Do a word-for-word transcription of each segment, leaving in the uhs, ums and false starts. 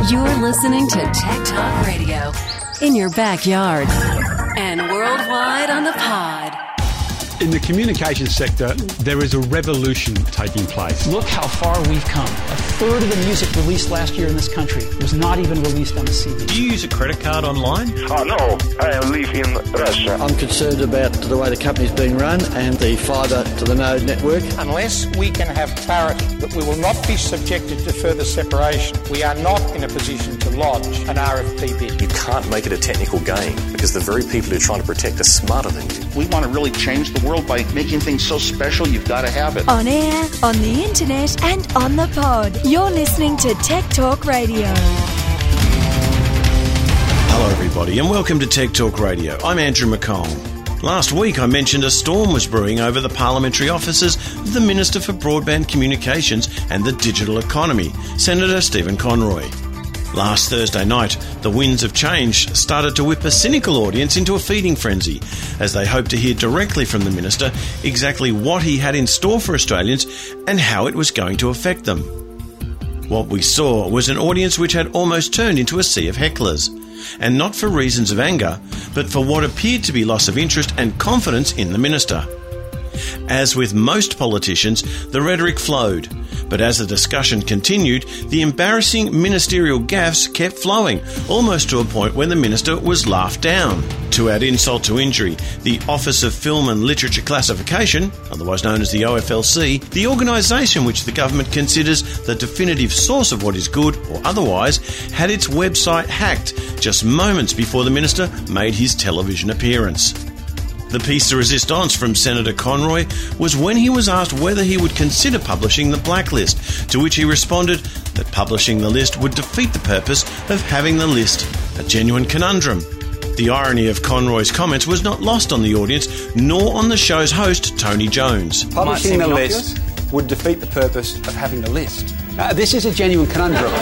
You're listening to Tech Talk Radio in your backyard and worldwide on the pod. In the communications sector, there is a revolution taking place. Look how far we've come. A third of the music released last year in this country was not even released on a C D. Do you use a credit card online? Oh, no, I live in Russia. I'm concerned about the way the company's being run and the fibre to the node network. Unless we can have clarity that we will not be subjected to further separation, we are not in a position to lodge an R F P bid. You can't make it a technical game because the very people who are trying to protect are smarter than you. We want to really change the world by making things so special, you've got to have it. On air, on the internet, and on the pod. You're listening to Tech Talk Radio. Hello, everybody, and welcome to Tech Talk Radio. I'm Andrew McCall. Last week, I mentioned a storm was brewing over the parliamentary offices of the Minister for Broadband Communications and the Digital Economy, Senator Stephen Conroy. Last Thursday night, the winds of change started to whip a cynical audience into a feeding frenzy as they hoped to hear directly from the Minister exactly what he had in store for Australians and how it was going to affect them. What we saw was an audience which had almost turned into a sea of hecklers, and not for reasons of anger, but for what appeared to be loss of interest and confidence in the Minister. As with most politicians, the rhetoric flowed, but as the discussion continued, the embarrassing ministerial gaffes kept flowing, almost to a point when the Minister was laughed down. To add insult to injury, the Office of Film and Literature Classification, otherwise known as the O F L C, the organisation which the government considers the definitive source of what is good or otherwise, had its website hacked just moments before the Minister made his television appearance. The piece de resistance from Senator Conroy was when he was asked whether he would consider publishing the blacklist, to which he responded that publishing the list would defeat the purpose of having the list, a genuine conundrum. The irony of Conroy's comments was not lost on the audience, nor on the show's host, Tony Jones. Publishing the list would defeat the purpose of having the list. Uh, this is a genuine conundrum.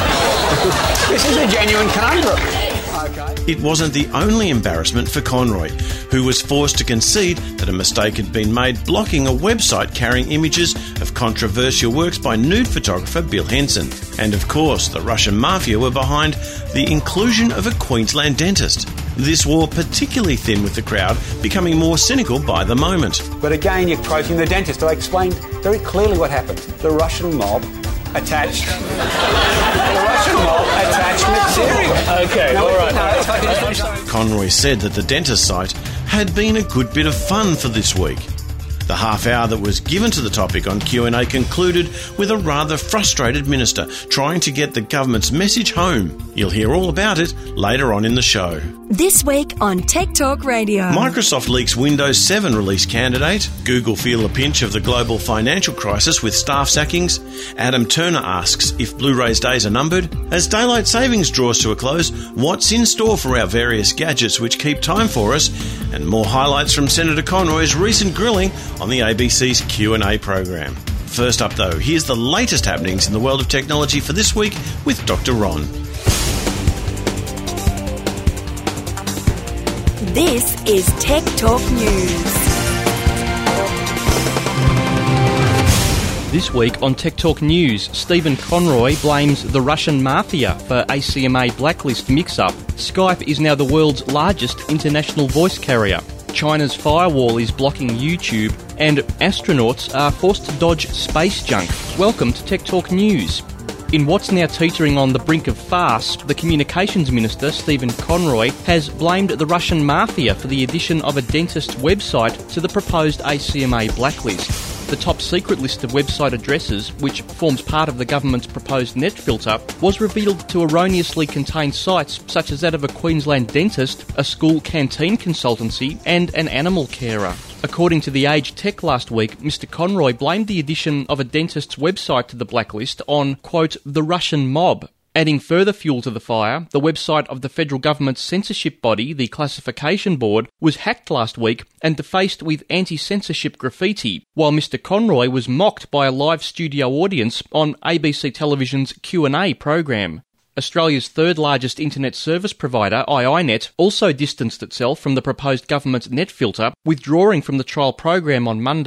This is a genuine conundrum. It wasn't the only embarrassment for Conroy, who was forced to concede that a mistake had been made blocking a website carrying images of controversial works by nude photographer Bill Henson. And of course, the Russian mafia were behind the inclusion of a Queensland dentist. This wore particularly thin with the crowd, becoming more cynical by the moment. But again, you're quoting the dentist. I explained very clearly what happened. The Russian mob attached... the Russian mob attached material. Okay, now, all right. No, Conroy said that the dentist site had been a good bit of fun for this week. The half hour that was given to the topic on Q and A concluded with a rather frustrated minister trying to get the government's message home. You'll hear all about it later on in the show. This week on Tech Talk Radio. Microsoft leaks Windows seven release candidate. Google feel a pinch of the global financial crisis with staff sackings. Adam Turner asks if Blu-ray's days are numbered. As daylight savings draws to a close, what's in store for our various gadgets which keep time for us? And more highlights from Senator Conroy's recent grilling on the A B C's Q and A program. First up though, here's the latest happenings in the world of technology for this week with Doctor Ron. This is Tech Talk News. This week on Tech Talk News, Stephen Conroy blames the Russian mafia for A C M A blacklist mix-up. Skype is now the world's largest international voice carrier. China's firewall is blocking YouTube, and astronauts are forced to dodge space junk. Welcome to Tech Talk News. In what's now teetering on the brink of farce, the Communications Minister, Stephen Conroy, has blamed the Russian mafia for the addition of a dentist's website to the proposed A C M A blacklist. The top secret list of website addresses, which forms part of the government's proposed net filter, was revealed to erroneously contain sites such as that of a Queensland dentist, a school canteen consultancy, and an animal carer. According to The Age Tech last week, Mister Conroy blamed the addition of a dentist's website to the blacklist on, quote, the Russian mob. Adding further fuel to the fire, the website of the federal government's censorship body, the Classification Board, was hacked last week and defaced with anti-censorship graffiti, while Mister Conroy was mocked by a live studio audience on A B C Television's Q and A program. Australia's third largest internet service provider, I I Net, also distanced itself from the proposed government's net filter, withdrawing from the trial program on Monday.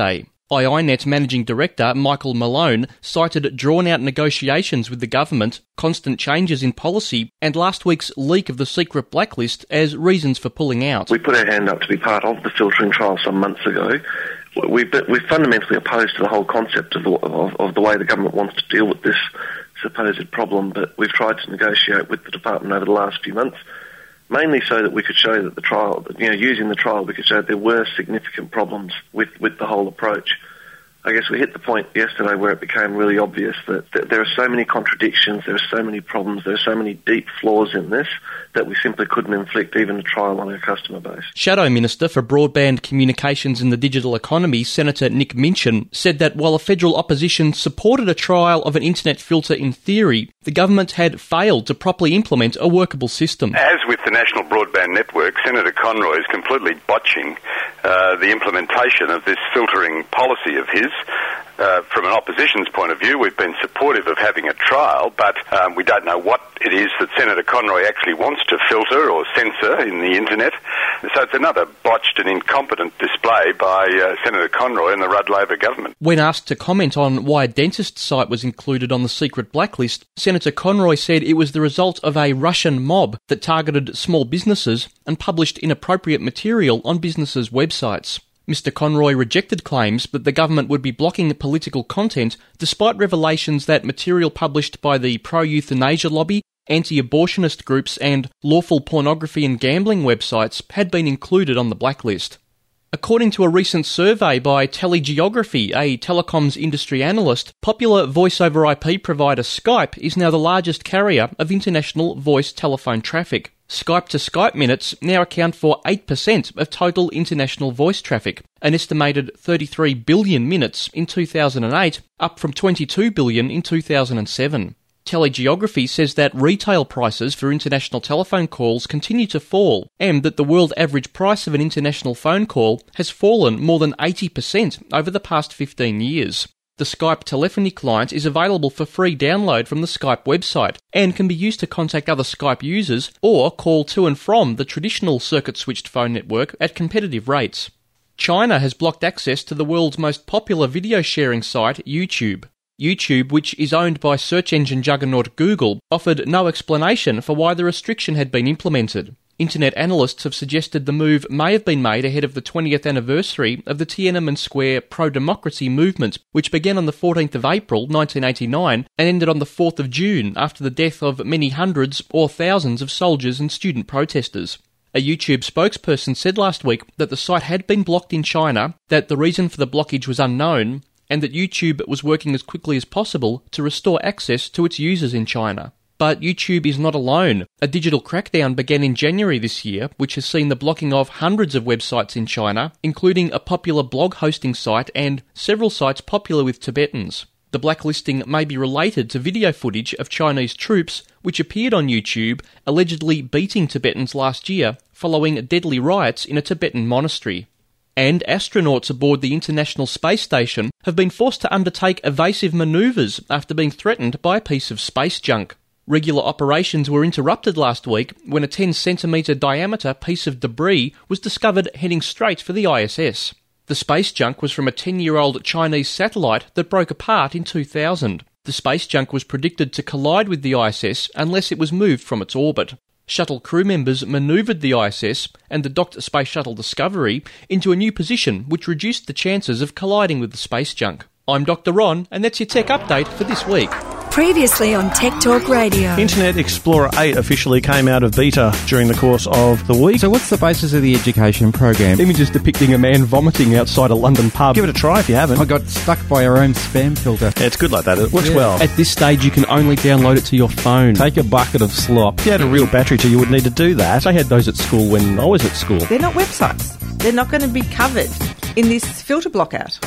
iiNet Managing Director Michael Malone cited drawn-out negotiations with the government, constant changes in policy, and last week's leak of the secret blacklist as reasons for pulling out. We put our hand up to be part of the filtering trial some months ago. We, we're fundamentally opposed to the whole concept of the, of, of the way the government wants to deal with this supposed problem, but we've tried to negotiate with the department over the last few months, mainly so that we could show that the trial, you know, using the trial, we could show there were significant problems with, with the whole approach. I guess we hit the point yesterday where it became really obvious that, that there are so many contradictions, there are so many problems, there are so many deep flaws in this that we simply couldn't inflict even a trial on our customer base. Shadow Minister for Broadband Communications and the Digital Economy, Senator Nick Minchin, said that while a federal opposition supported a trial of an internet filter in theory, the government had failed to properly implement a workable system. As with the National Broadband Network, Senator Conroy is completely botching uh, the implementation of this filtering policy of his. Uh, from an opposition's point of view, we've been supportive of having a trial, but um, we don't know what it is that Senator Conroy actually wants to filter or censor in the internet. So it's another botched and incompetent display by uh, Senator Conroy and the Rudd Labor government. When asked to comment on why a dentist site was included on the secret blacklist, Senator Conroy said it was the result of a Russian mob that targeted small businesses and published inappropriate material on businesses' websites. Mister Conroy rejected claims that the government would be blocking political content despite revelations that material published by the pro-euthanasia lobby, anti-abortionist groups and lawful pornography and gambling websites had been included on the blacklist. According to a recent survey by Telegeography, a telecoms industry analyst, popular voice-over I P provider Skype is now the largest carrier of international voice telephone traffic. Skype-to-Skype minutes now account for eight percent of total international voice traffic, an estimated thirty-three billion minutes in two thousand eight, up from twenty-two billion in two thousand seven. Telegeography says that retail prices for international telephone calls continue to fall, and that the world average price of an international phone call has fallen more than eighty percent over the past fifteen years. The Skype telephony client is available for free download from the Skype website and can be used to contact other Skype users or call to and from the traditional circuit-switched phone network at competitive rates. China has blocked access to the world's most popular video sharing site, YouTube. YouTube, which is owned by search engine juggernaut Google, offered no explanation for why the restriction had been implemented. Internet analysts have suggested the move may have been made ahead of the twentieth anniversary of the Tiananmen Square pro-democracy movement, which began on the fourteenth of April nineteen eighty-nine and ended on the fourth of June after the death of many hundreds or thousands of soldiers and student protesters. A YouTube spokesperson said last week that the site had been blocked in China, that the reason for the blockage was unknown, and that YouTube was working as quickly as possible to restore access to its users in China. But YouTube is not alone. A digital crackdown began in January this year, which has seen the blocking of hundreds of websites in China, including a popular blog hosting site and several sites popular with Tibetans. The blacklisting may be related to video footage of Chinese troops, which appeared on YouTube, allegedly beating Tibetans last year, following deadly riots in a Tibetan monastery. And astronauts aboard the International Space Station have been forced to undertake evasive manoeuvres after being threatened by a piece of space junk. Regular operations were interrupted last week when a ten centimetre diameter piece of debris was discovered heading straight for the I S S. The space junk was from a ten-year-old Chinese satellite that broke apart in two thousand. The space junk was predicted to collide with the I S S unless it was moved from its orbit. Shuttle crew members manoeuvred the I S S and the docked Space Shuttle Discovery into a new position which reduced the chances of colliding with the space junk. I'm Doctor Ron, and that's your tech update for this week. Previously on Tech Talk Radio. Internet Explorer eight officially came out of beta during the course of the week. So what's the basis of the education program? Images depicting a man vomiting outside a London pub. Give it a try if you haven't. I got stuck by our own spam filter. Yeah, it's good like that. It works yeah. well. At this stage, you can only download it to your phone. Take a bucket of slop. If you had a real battery too, you would need to do that. I had those at school when I was at school. They're not websites. They're not going to be covered in this filter blockout.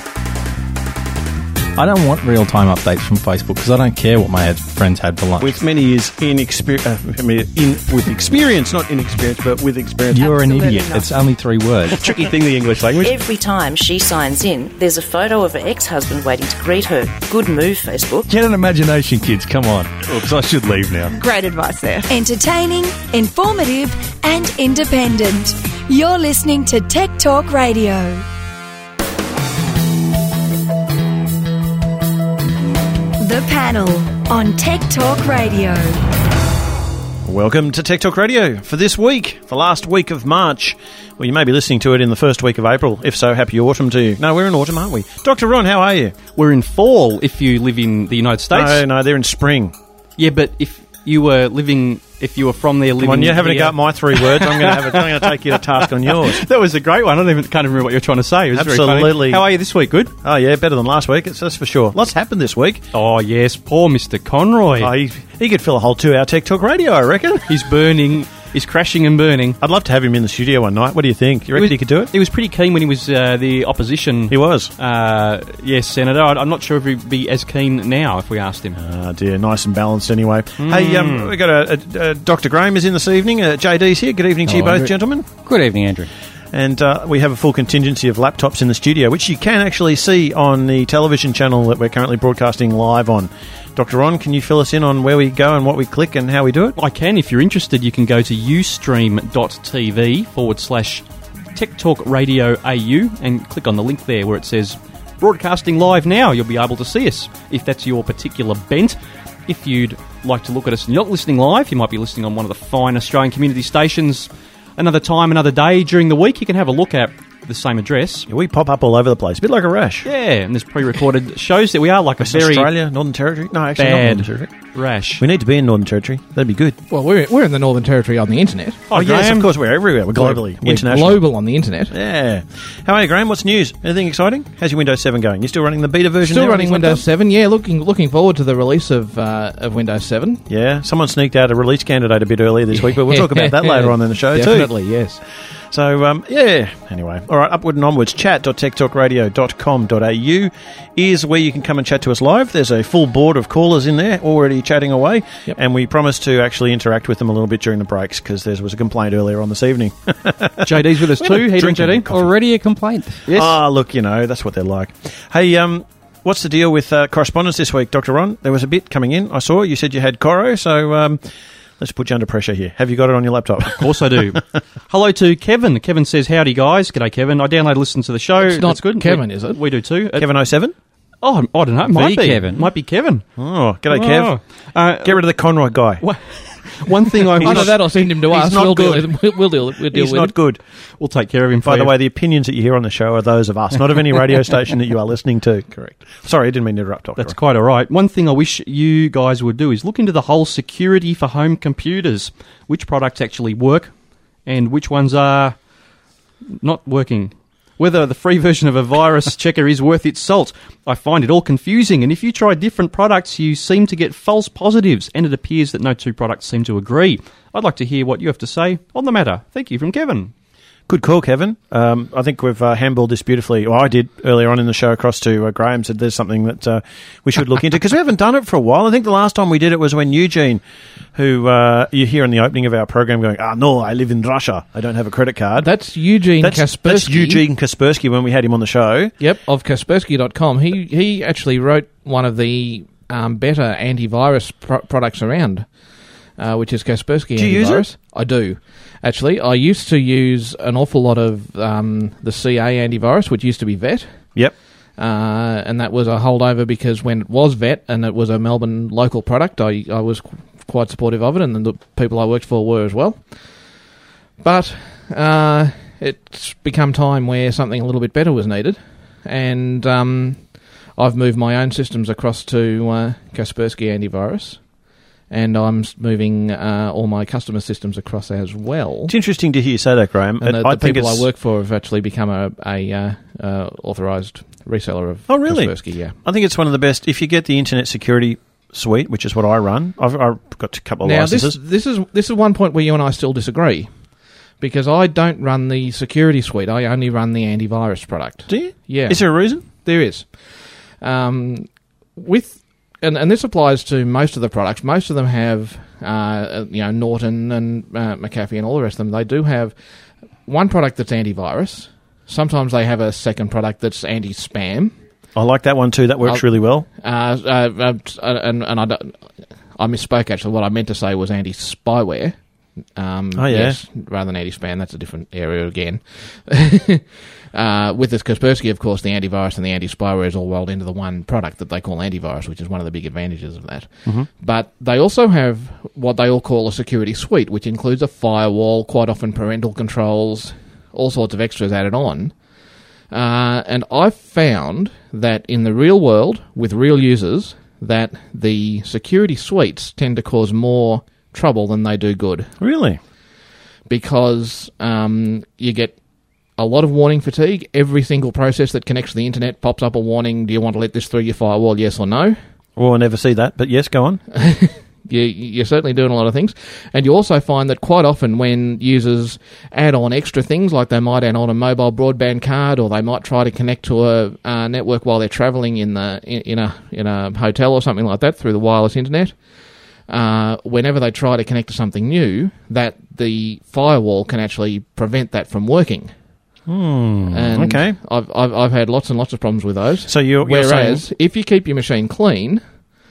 I don't want real-time updates from Facebook because I don't care what my friends had for lunch. With many years in, exper- uh, I mean, in with experience, not inexperience, but with experience. You're Absolutely an idiot. Not. It's only three words. Tricky thing, the English language. Every time she signs in, there's a photo of her ex-husband waiting to greet her. Good move, Facebook. Get an imagination, kids. Come on. Oops, I should leave now. Great advice there. Entertaining, informative, and independent. You're listening to Tech Talk Radio. The Panel on Tech Talk Radio. Welcome to Tech Talk Radio for this week, the last week of March. Well, you may be listening to it in the first week of April. If so, happy autumn to you. No, we're in autumn, aren't we? Doctor Ron, how are you? We're in fall if you live in the United States. No, no, they're in spring. Yeah, but if you were living... If you were from there living... Come on, you're having here. a go at my three words. I'm going to have a, I'm going to take you to task on yours. That was a great one. I don't even can't even remember what you were trying to say. It was Absolutely. Very funny. How are you this week? Good? Oh, yeah, better than last week. It's, that's for sure. Lots happened this week. Oh, yes. Poor Mister Conroy. Oh, he, he could fill a whole two-hour Tech Talk Radio, I reckon. He's burning... He's crashing and burning. I'd love to have him in the studio one night. What do you think? You reckon he, was, he could do it? He was pretty keen when he was uh, the opposition. He was. Uh, yes, Senator. I'm not sure if he'd be as keen now if we asked him. Oh, dear. Nice and balanced anyway. Mm. Hey, um, we got a, a, a Doctor Graham is in this evening. Uh, J D's here. Good evening to you both, good. gentlemen. Good evening, Andrew. And uh, we have a full contingency of laptops in the studio, which you can actually see on the television channel that we're currently broadcasting live on. Doctor Ron, can you fill us in on where we go and what we click and how we do it? I can. If you're interested, you can go to ustream.tv forward slash Tech Talk Radio A U and click on the link there where it says broadcasting live now. You'll be able to see us if that's your particular bent. If you'd like to look at us and you're not listening live, you might be listening on one of the fine Australian community stations another time, another day during the week. You can have a look at the same address. Yeah, we pop up all over the place, a bit like a rash. Yeah, and there's pre-recorded shows that we are like a very Australia, Northern Territory. No, actually, bad not Northern Territory. Rash. We need to be in Northern Territory. That'd be good. Well, we're we're in the Northern Territory on the internet. Oh, oh yes, of course, we're everywhere. We're globally, we're international, global on the internet. Yeah. How are you, Graham? What's news? Anything exciting? How's your Windows seven going? You still running the beta version? Still now running Windows seven. Yeah, looking looking forward to the release of uh, of Windows seven. Yeah, someone sneaked out a release candidate a bit earlier this week, but we'll talk about that later on in the show Definitely, too. Definitely, yes. So, um, yeah, anyway. All right, upward and onwards. chat dot tech talk radio dot com dot a u is where you can come and chat to us live. There's a full board of callers in there already chatting away, yep. and we promise to actually interact with them a little bit during the breaks because there was a complaint earlier on this evening. J D's with us too. He J D. Already a complaint. Yes. Ah, look, you know, that's what they're like. Hey, um... what's the deal with uh, correspondence this week, Doctor Ron? There was a bit coming in. I saw you said you had Coro, so um, let's put you under pressure here. Have you got it on your laptop? Of course I do. Hello to Kevin. Kevin says, howdy, guys. G'day, Kevin. I downloaded and listened to the show. It's not That's good. Kevin, we, is it? We do too. Kevin oh seven? Oh, I don't know. It might the be. Kevin. Might be Kevin. Oh, g'day, Kev. Oh. Uh, Get rid of the Conroy guy. What? One thing I wish... Either that or send him to He's us. not We'll good. deal with him. We'll deal, we'll deal He's with not him. good. We'll take care of him for By the you. way, the opinions that you hear on the show are those of us, not of any radio station that you are listening to. Correct. Sorry, I didn't mean to interrupt, Doctor That's quite all right. One thing I wish you guys would do is look into the whole security for home computers. Which products actually work and which ones are not working. Whether the free version of a virus checker is worth its salt. I find it all confusing, and if you try different products, you seem to get false positives, and it appears that no two products seem to agree. I'd like to hear what you have to say on the matter. Thank you, from Kevin. Good call, Kevin. Um, I think we've uh, handballed this beautifully. Well, I did earlier on in the show across to uh, Graham, said there's something that uh, we should look into because we haven't done it for a while. I think the last time we did it was when Eugene, who uh, you hear in the opening of our program going, ah, no, I live in Russia. I don't have a credit card. That's Eugene that's, Kaspersky. That's Eugene Kaspersky when we had him on the show. Yep, of Kaspersky dot com. He, he actually wrote one of the um, better antivirus pro- products around. Uh, which is Kaspersky do you antivirus. Use it? I do. Actually, I used to use an awful lot of um, the C A antivirus, which used to be Vet. Yep. Uh, and that was a holdover because when it was Vet and it was a Melbourne local product, I, I was qu- quite supportive of it, and the people I worked for were as well. But uh, it's become time where something a little bit better was needed, and um, I've moved my own systems across to uh, Kaspersky antivirus. And I'm moving uh, all my customer systems across as well. It's interesting to hear you say that, Graham. And the, I the think people it's... I work for have actually become a, a uh, uh, authorised reseller of oh, really? Kaspersky. Yeah, I think it's one of the best. If you get the Internet Security Suite, which is what I run, I've, I've got a couple of now, licenses. This, this is this is one point where you and I still disagree, because I don't run the Security Suite. I only run the antivirus product. Do you? Yeah. Is there a reason? There is. Um, with and, and this applies to most of the products. Most of them have, uh, you know, Norton and uh, McAfee and all the rest of them. They do have one product that's antivirus. Sometimes they have a second product that's anti-spam. I like that one too. That works I'll, really well. Uh, uh, uh, and and I, don't, I misspoke, actually. What I meant to say was anti-spyware, Um, oh, yeah. Yes, rather than anti-spam, that's a different area again. uh, with this Kaspersky, of course, the antivirus and the anti-spyware is all rolled into the one product that they call antivirus, which is one of the big advantages of that. Mm-hmm. But they also have what they all call a security suite, which includes a firewall, quite often parental controls, all sorts of extras added on. Uh, and I've found that in the real world, with real users, that the security suites tend to cause more trouble than they do good. Really? Because um, you get a lot of warning fatigue. Every single process that connects to the internet pops up a warning, do you want to let this through your firewall, yes or no? Well, I never see that, but yes, go on. You, you're certainly doing a lot of things. And you also find that quite often when users add on extra things, like they might add on a mobile broadband card, or they might try to connect to a uh, network while they're travelling in the in, in a in a hotel or something like that through the wireless internet, uh, whenever they try to connect to something new, that the firewall can actually prevent that from working. Hmm, and okay. I've, I've I've had lots and lots of problems with those. So you're, you're Whereas, saying... if you keep your machine clean,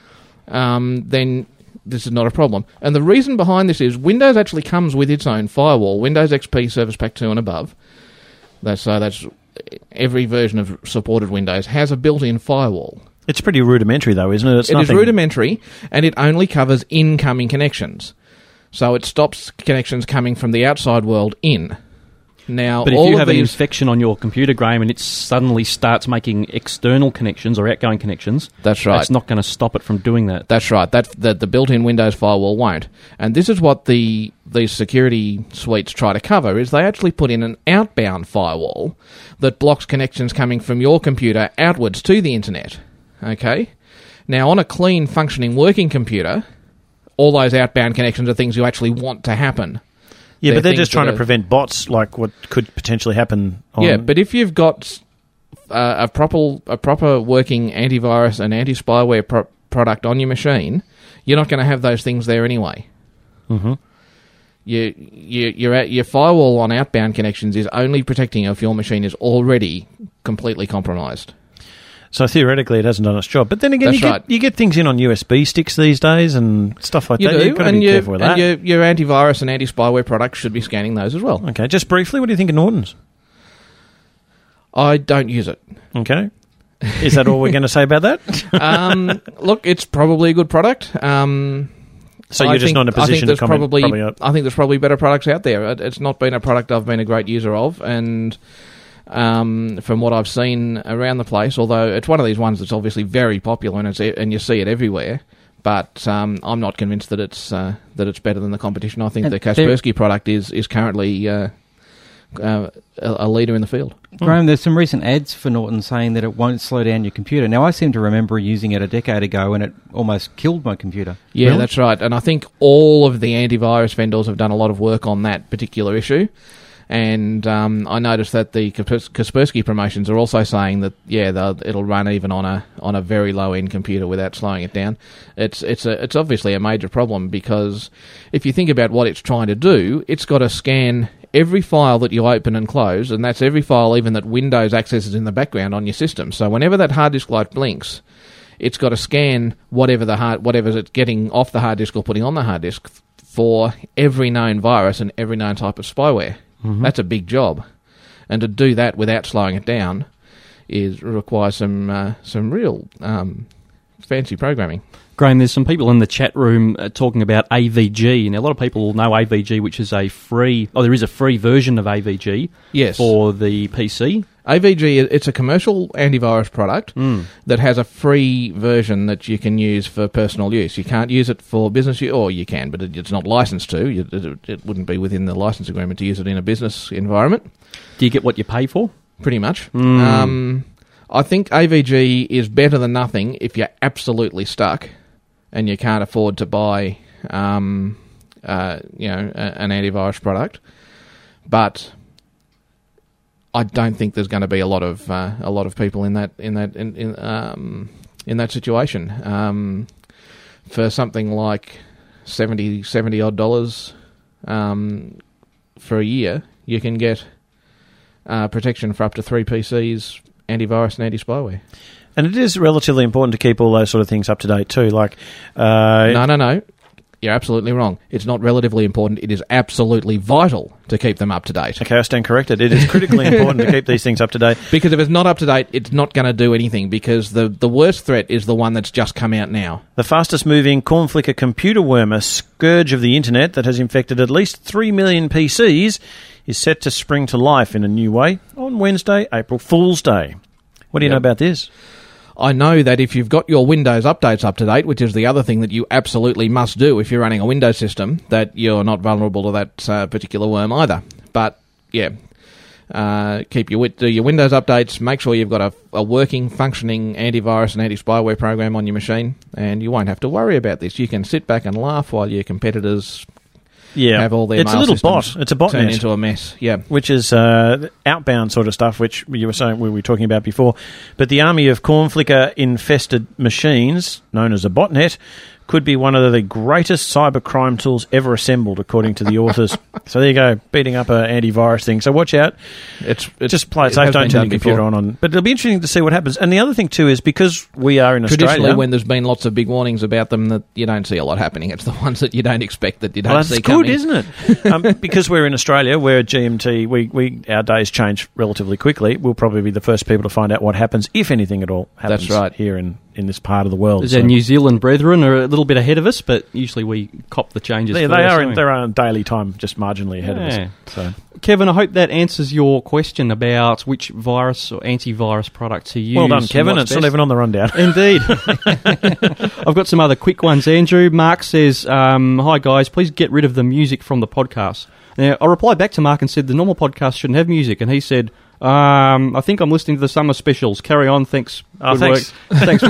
um, then this is not a problem. And the reason behind this is Windows actually comes with its own firewall. Windows X P Service Pack two and above, that's, uh, that's every version of supported Windows, has a built-in firewall. It's pretty rudimentary, though, isn't it? It's it nothing... is rudimentary, and it only covers incoming connections. So it stops connections coming from the outside world in. Now, but if all you of have these... an infection on your computer, Graham, and it suddenly starts making external connections or outgoing connections, that's right. It's not going to stop it from doing that. That's right. That the, the built-in Windows firewall won't. And this is what the these security suites try to cover: is they actually put in an outbound firewall that blocks connections coming from your computer outwards to the internet. Okay. Now, on a clean, functioning, working computer, all those outbound connections are things you actually want to happen. Yeah, they're but they're just trying are, to prevent bots, like what could potentially happen on... Yeah, but if you've got uh, a proper a proper working antivirus and anti-spyware pro- product on your machine, you're not going to have those things there anyway. Mm-hmm. You, you, you're at, your firewall on outbound connections is only protecting you if your machine is already completely compromised. So theoretically, it hasn't done its job. But then again, That's you, right. get, you get things in on U S B sticks these days and stuff like you that. Do, You've got to and be you, careful with that. And your, your antivirus and anti-spyware products should be scanning those as well. Okay, just briefly, what do you think of Norton's? I don't use it. Okay. Is that all we're going to say about that? um, look, it's probably a good product. Um, so you're I just think, not in a position I think there's to comment? Probably, probably not. I think there's probably better products out there. It, it's not been a product I've been a great user of, and... Um, from what I've seen around the place, although it's one of these ones that's obviously very popular and it's and you see it everywhere, but um, I'm not convinced that it's uh, that it's better than the competition. I think And the Kaspersky product is is currently uh, uh, a, a leader in the field. Graham, there's some recent ads for Norton saying that it won't slow down your computer. Now, I seem to remember using it a decade ago and it almost killed my computer. Yeah, really? That's right. And I think all of the antivirus vendors have done a lot of work on that particular issue. And um, I noticed that the Kaspersky promotions are also saying that yeah, it'll run even on a on a very low end computer without slowing it down. It's it's a it's obviously a major problem because if you think about what it's trying to do, it's got to scan every file that you open and close, and that's every file even that Windows accesses in the background on your system. So whenever that hard disk light blinks, it's got to scan whatever the hard whatever it's getting off the hard disk or putting on the hard disk for every known virus and every known type of spyware. Mm-hmm. That's a big job, and to do that without slowing it down is requires some uh, some real um, fancy programming. Graham, there's some people in the chat room uh, talking about A V G. Now, a lot of people know A V G, which is a free... Oh, there is a free version of A V G yes. for the P C. A V G, it's a commercial antivirus product mm. that has a free version that you can use for personal use. You can't use it for business use, or you can, but it's not licensed to. It, it wouldn't be within the license agreement to use it in a business environment. Do you get what you pay for? Pretty much. Mm. Um, I think A V G is better than nothing if you're absolutely stuck and you can't afford to buy, um, uh, you know, a, an antivirus product. But I don't think there's going to be a lot of uh, a lot of people in that in that in in, um, in that situation. Um, for something like seventy, seventy odd dollars um, for a year, you can get uh, protection for up to three P Cs, antivirus and anti-spyware. And it is relatively important to keep all those sort of things up to date too. Like, uh, no, no, no. You're absolutely wrong. It's not relatively important. It is absolutely vital to keep them up to date. Okay, I stand corrected. It is critically important to keep these things up to date. Because if it's not up to date, it's not going to do anything, because the, the worst threat is the one that's just come out now. The fastest moving cornflicker computer worm, a scourge of the internet that has infected at least three million P Cs, is set to spring to life in a new way on Wednesday, April Fool's Day. What do you yep. know about this? I know that if you've got your Windows updates up to date, which is the other thing that you absolutely must do if you're running a Windows system, that you're not vulnerable to that uh, particular worm either. But, yeah, uh, keep your do your Windows updates, make sure you've got a, a working, functioning antivirus and anti-spyware program on your machine, and you won't have to worry about this. You can sit back and laugh while your competitors... Yeah, have all their it's a little bot. It's a botnet. Turn into a mess. Yeah, which is uh, outbound sort of stuff, which you were saying we were talking about before. But the army of cornflicker infested machines, known as a botnet, could be one of the greatest cybercrime tools ever assembled, according to the authors. So there you go, beating up an antivirus thing. So watch out. It's, it's just play it safe. Don't turn your computer on, on. But it'll be interesting to see what happens. And the other thing too is because we are in Traditionally, Australia, when there's been lots of big warnings about them, that you don't see a lot happening. It's the ones that you don't expect that you don't well, see that's coming. good, isn't it? um, because we're in Australia, where G M T, we, we our days change relatively quickly. We'll probably be the first people to find out what happens, if anything at all happens. That's right. Here in. in this part of the world. There's so. Our New Zealand brethren are a little bit ahead of us, but usually we cop the changes. They, they are in, they're on daily time, just marginally ahead yeah. of us. So. Kevin, I hope that answers your question about which virus or antivirus product to use. Well done, Kevin. It's best. Not even on the rundown. Indeed. I've got some other quick ones, Andrew. Mark says, um, hi guys, please get rid of the music from the podcast. Now, I replied back to Mark and said the normal podcast shouldn't have music, and he said, Um, I think I'm listening to the summer specials. Carry on, thanks. Oh, Good thanks. Work. Thanks,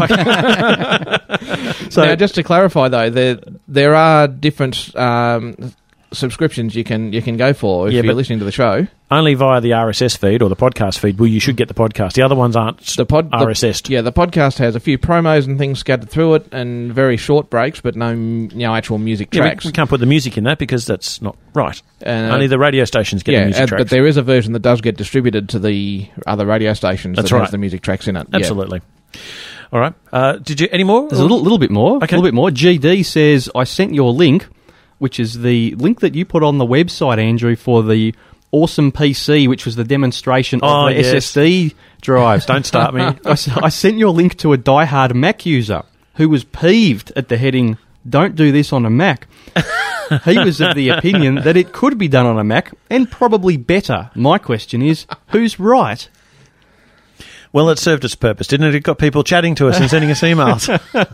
mate. So, now, just to clarify though, there there are different um, subscriptions you can you can go for if yeah, you're listening to the show. Only via the R S S feed or the podcast feed. Well, you should get the podcast. The other ones aren't the pod, R S S'd. The, yeah, the podcast has a few promos and things scattered through it, and very short breaks, but no no actual music yeah, tracks. We, we can't put the music in that because that's not right. Uh, Only the radio stations get yeah, the music uh, tracks. but there is a version that does get distributed to the other radio stations that's that right. has the music tracks in it. Absolutely. Yeah. All right. Uh, did you any more? There's a little, little bit more. Okay. A little bit more. G D says, I sent your link, which is the link that you put on the website, Andrew, for the Awesome P C, which was the demonstration oh, of the yes. S S D drives. Don't start me. I, I sent your link to a diehard Mac user who was peeved at the heading, don't do this on a Mac. He was of the opinion that it could be done on a Mac, and probably better. My question is, who's right? Well, it served its purpose, didn't it? It got people chatting to us and sending us emails.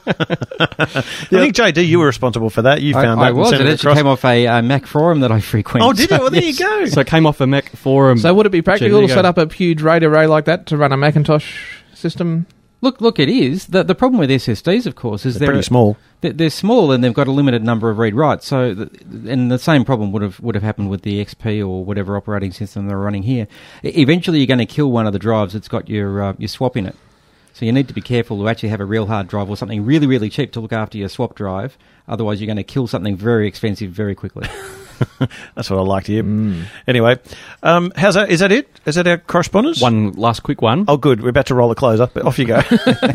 I think, J D, you were responsible for that. You found I, that. I was. And It it actually across. came off a uh, Mac forum that I frequent. Oh, did so, it? Well, there yes. you go. So it came off a Mac forum. So would it be practical Gee, to set up a huge RAID array like that to run a Macintosh system? Look, look, it is. The the problem with S S Ds, of course, is they're, they're pretty small. They're, they're small and they've got a limited number of read writes. So, the, and the same problem would have would have happened with the X P or whatever operating system they're running here. E- eventually, you're going to kill one of the drives that's got your uh, your swap in it. So you need to be careful to actually have a real hard drive or something really, really cheap to look after your swap drive. Otherwise, you're going to kill something very expensive very quickly. That's what I like to hear. Mm. Anyway, um, how's that? Is that it? Is that our correspondence? One last quick one. Oh, good. We're about to roll the closer, but off you go.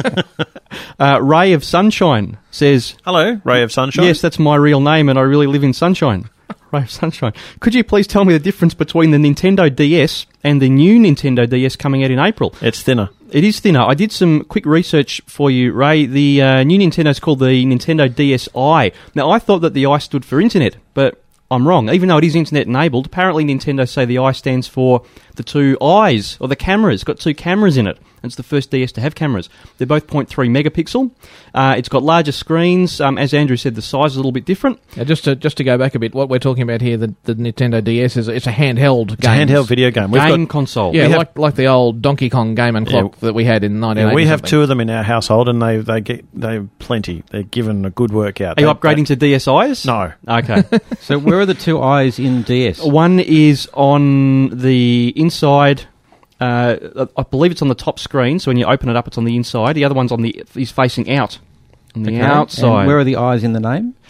uh, Ray of Sunshine says... Hello, Ray of Sunshine. Yes, that's my real name, and I really live in Sunshine. Ray of Sunshine. Could you please tell me the difference between the Nintendo D S and the new Nintendo D S coming out in April? It's thinner. It is thinner. I did some quick research for you, Ray. The uh, new Nintendo is called the Nintendo D S i. Now, I thought that the I stood for Internet, but I'm wrong. Even though it is Internet-enabled, apparently Nintendo say the I stands for the two eyes, or the cameras. It's got two cameras in it. It's the first D S to have cameras. They're both zero point three megapixel. Uh, it's got larger screens. Um, as Andrew said, the size is a little bit different. Yeah, just to just to go back a bit, what we're talking about here, the, the Nintendo D S is it's a handheld it's game, a handheld video game. We've game got, console. Yeah, we like like the old Donkey Kong Game and Clock yeah, that we had in nineteen eighty. Yeah, we have something. two of them in our household, and they they get they plenty. They're given a good workout. Are you they, upgrading they, to D S Is? No. Okay. So where are the two eyes in D S? One is on the inside. Uh, I believe it's on the top screen, so when you open it up, it's on the inside. The other one's on the is facing out, on the okay. outside. And where are the eyes in the name?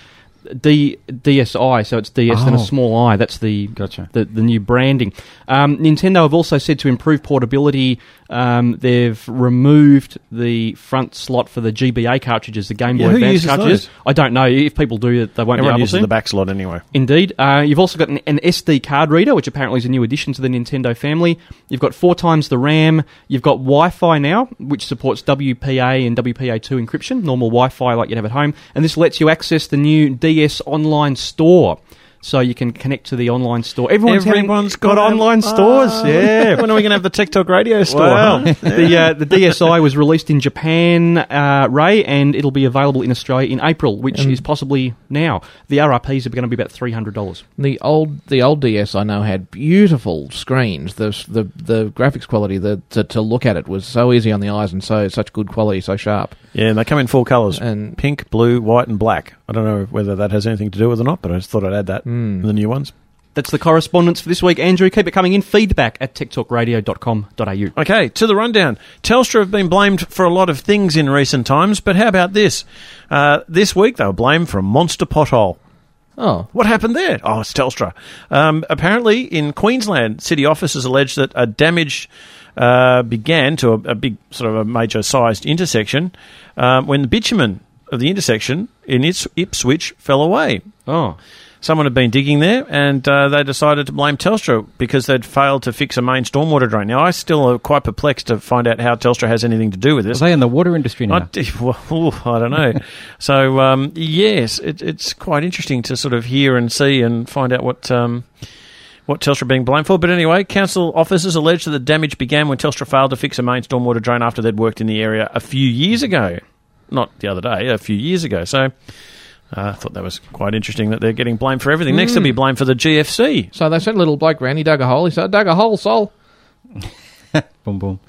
D, DSi, so it's D S Oh. and a small I. That's the, Gotcha. the the new branding. Um, Nintendo have also said to improve portability, um, they've removed the front slot for the G B A cartridges, the Game Yeah, Boy who Advance uses cartridges. those? I don't know. If people do it, they won't Everyone be able uses to. the back slot anyway. Indeed. Uh, you've also got an, an S D card reader, which apparently is a new addition to the Nintendo family. You've got four times the RAM. You've got Wi-Fi now, which supports W P A and W P A two encryption, normal Wi-Fi like you'd have at home. And this lets you access the new D S online store. So you can connect to the online store. Everyone's, Everyone's having, got, got online them. stores. Oh. Yeah. When are we going to have the Tech Talk Radio store? Well, huh? the uh, the D S I was released in Japan, uh, Ray, and it'll be available in Australia in April, which Um, is possibly now. The R R Ps are going to be about three hundred dollars. The old the old D S I know had beautiful screens. The the the graphics quality the, to to look at it was so easy on the eyes and so such good quality, so sharp. Yeah, and they come in four colours: And pink, blue, white, and black. I don't know whether that has anything to do with it or not, but I just thought I'd add that in the new ones. That's the correspondence for this week, Andrew. Keep it coming in. Feedback at tech talk radio dot com dot a u. Okay, to the rundown. Telstra have been blamed for a lot of things in recent times, but how about this? Uh, this week they were blamed for a monster pothole. Oh. What happened there? Oh, it's Telstra. Um, apparently, in Queensland, city officers alleged that a damage uh, began to a, a big, sort of a major-sized intersection um, when the bitumen of the intersection in Ips- Ipswich fell away. Oh. Someone had been digging there, and uh, they decided to blame Telstra because they'd failed to fix a main stormwater drain. Now, I still am quite perplexed to find out how Telstra has anything to do with this. Are they in the water industry now? I, well, ooh, I don't know. So, um, yes, it, it's quite interesting to sort of hear and see and find out what um, what Telstra are being blamed for. But anyway, council officers alleged that the damage began when Telstra failed to fix a main stormwater drain after they'd worked in the area a few years ago. Not the other day, a few years ago. So uh, I thought that was quite interesting that they're getting blamed for everything. Next, they'll be blamed for the G F C. So they sent a little bloke round, he dug a hole, he said, I dug a hole, Sol. Boom, boom.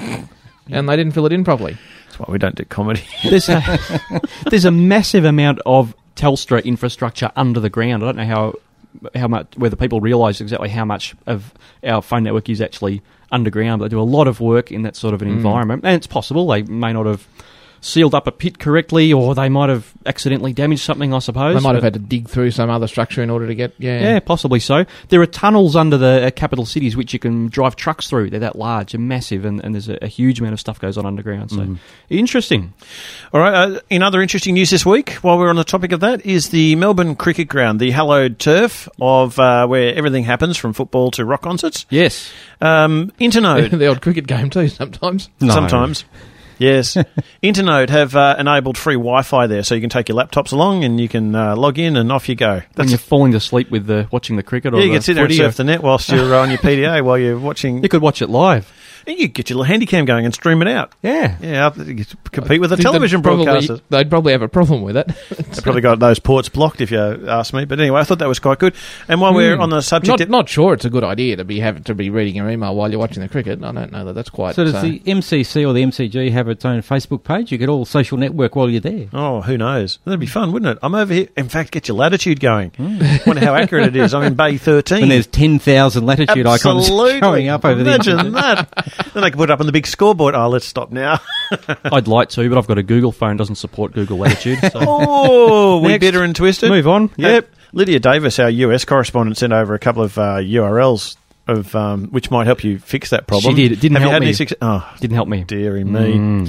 And they didn't fill it in properly. That's why we don't do comedy. There's a, there's a massive amount of Telstra infrastructure under the ground. I don't know how how much, whether people realise exactly how much of our phone network is actually underground. But they do a lot of work in that sort of an Mm. environment. And it's possible they may not have sealed up a pit correctly, or they might have accidentally damaged something, I suppose. They might have but- had to dig through some other structure in order to get, yeah. Yeah, possibly so. There are tunnels under the uh, capital cities which you can drive trucks through. They're that large and massive, and, and there's a, a huge amount of stuff goes on underground. So, Mhm. interesting. All right, uh, in other interesting news this week, while we're on the topic of that, is the Melbourne Cricket Ground, the hallowed turf of uh, where everything happens from football to rock concerts. Yes. Um, Internode. The odd cricket game too, sometimes. No. Sometimes. Yes. Internode have uh, enabled free Wi-Fi there, so you can take your laptops along and you can uh, log in and off you go. When you're falling asleep with the watching the cricket, or Yeah, you the can sit there and footy, surf the net whilst you're uh, on your P D A while you're watching. You could watch it live. You could get your little handy cam going and stream it out. Yeah. Yeah, up- you could compete with the I think television they'd probably- broadcasters. They'd probably have a problem with it. They've probably got those ports blocked, if you ask me. But anyway, I thought that was quite good. And while we're Hmm. on the subject... Not, not sure it's a good idea to be having to be reading your email while you're watching the cricket. I don't know that that's quite... So does uh, the M C C or the M C G have its own Facebook page? You could all social network while you're there. Oh, who knows? That'd be fun, wouldn't it? I'm over here. In fact, get your latitude going. Wonder how accurate it is. I'm in Bay thirteen. When there's ten thousand latitude Absolutely. icons showing up over Imagine the that. Then I can put it up on the big scoreboard. Oh, let's stop now. I'd like to, but I've got a Google phone, doesn't support Google Latitude. So. Oh, we Next. bitter and twisted. Move on. Yep. Uh, Lydia Davis, our U S correspondent, sent over a couple of uh, U R Ls of um, which might help you fix that problem. She did. It didn't Have you help had me. Any success? Oh, Didn't help me. dearie me. Mm.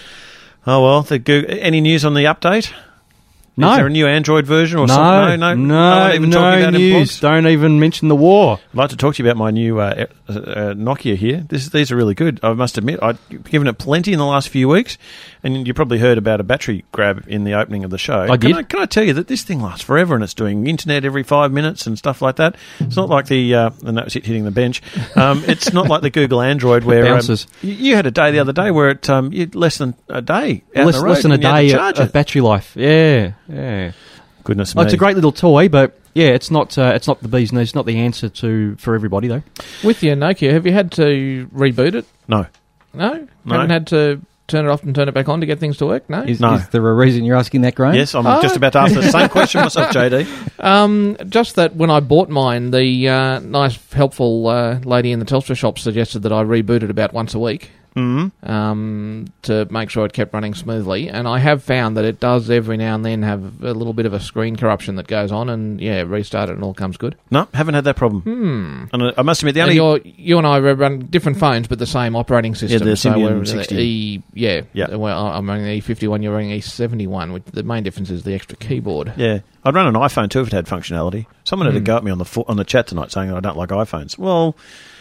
Oh well. The Goo- any news on the update? No. Is there a new Android version or No, something? No, no, no, one even no talking about news. imports? Don't even mention the war. I'd like to talk to you about my new uh, uh, uh, Nokia here. This, these are really good, I must admit. I've given it plenty in the last few weeks, and you probably heard about a battery grab in the opening of the show. I can did. I, can I tell you that this thing lasts forever, and it's doing internet every five minutes and stuff like that? It's not like the, uh, and that was it hitting the bench, um, it's not like the Google Android where um, Bounces. you, you had a day the other day where it um, you less than a day out Less, the road less than a and you had to day charge of, it. of battery life. Yeah, yeah. Goodness Oh, me. it's a great little toy, but yeah, it's not. Uh, it's not the bee's knees. It's not the answer to for everybody though. With your Nokia, have you had to reboot it? No. No? No. Haven't had to turn it off and turn it back on to get things to work? No? Is, No. is there a reason you're asking that, Graham? Yes, I'm Oh. just about to ask the same question myself, J D. Um, just that when I bought mine, the uh, nice, helpful uh, lady in the Telstra shop suggested that I reboot it about once a week. mm-hmm. um, to make sure it kept running smoothly. And I have found that it does every now and then have a little bit of a screen corruption that goes on, and yeah, restart it and all comes good. No, haven't had that problem. Hmm. And I must admit, the only... You're, you and I run different phones, but the same operating system. Yeah, the so Symbian we're sixty. E, yeah, yeah. Well, I'm running the E fifty-one, you're running E seventy-one, which the main difference is the extra keyboard. Yeah. I'd run an iPhone too if it had functionality. Someone had Hmm. to go at me on the fo- on the chat tonight saying I don't like iPhones. Well,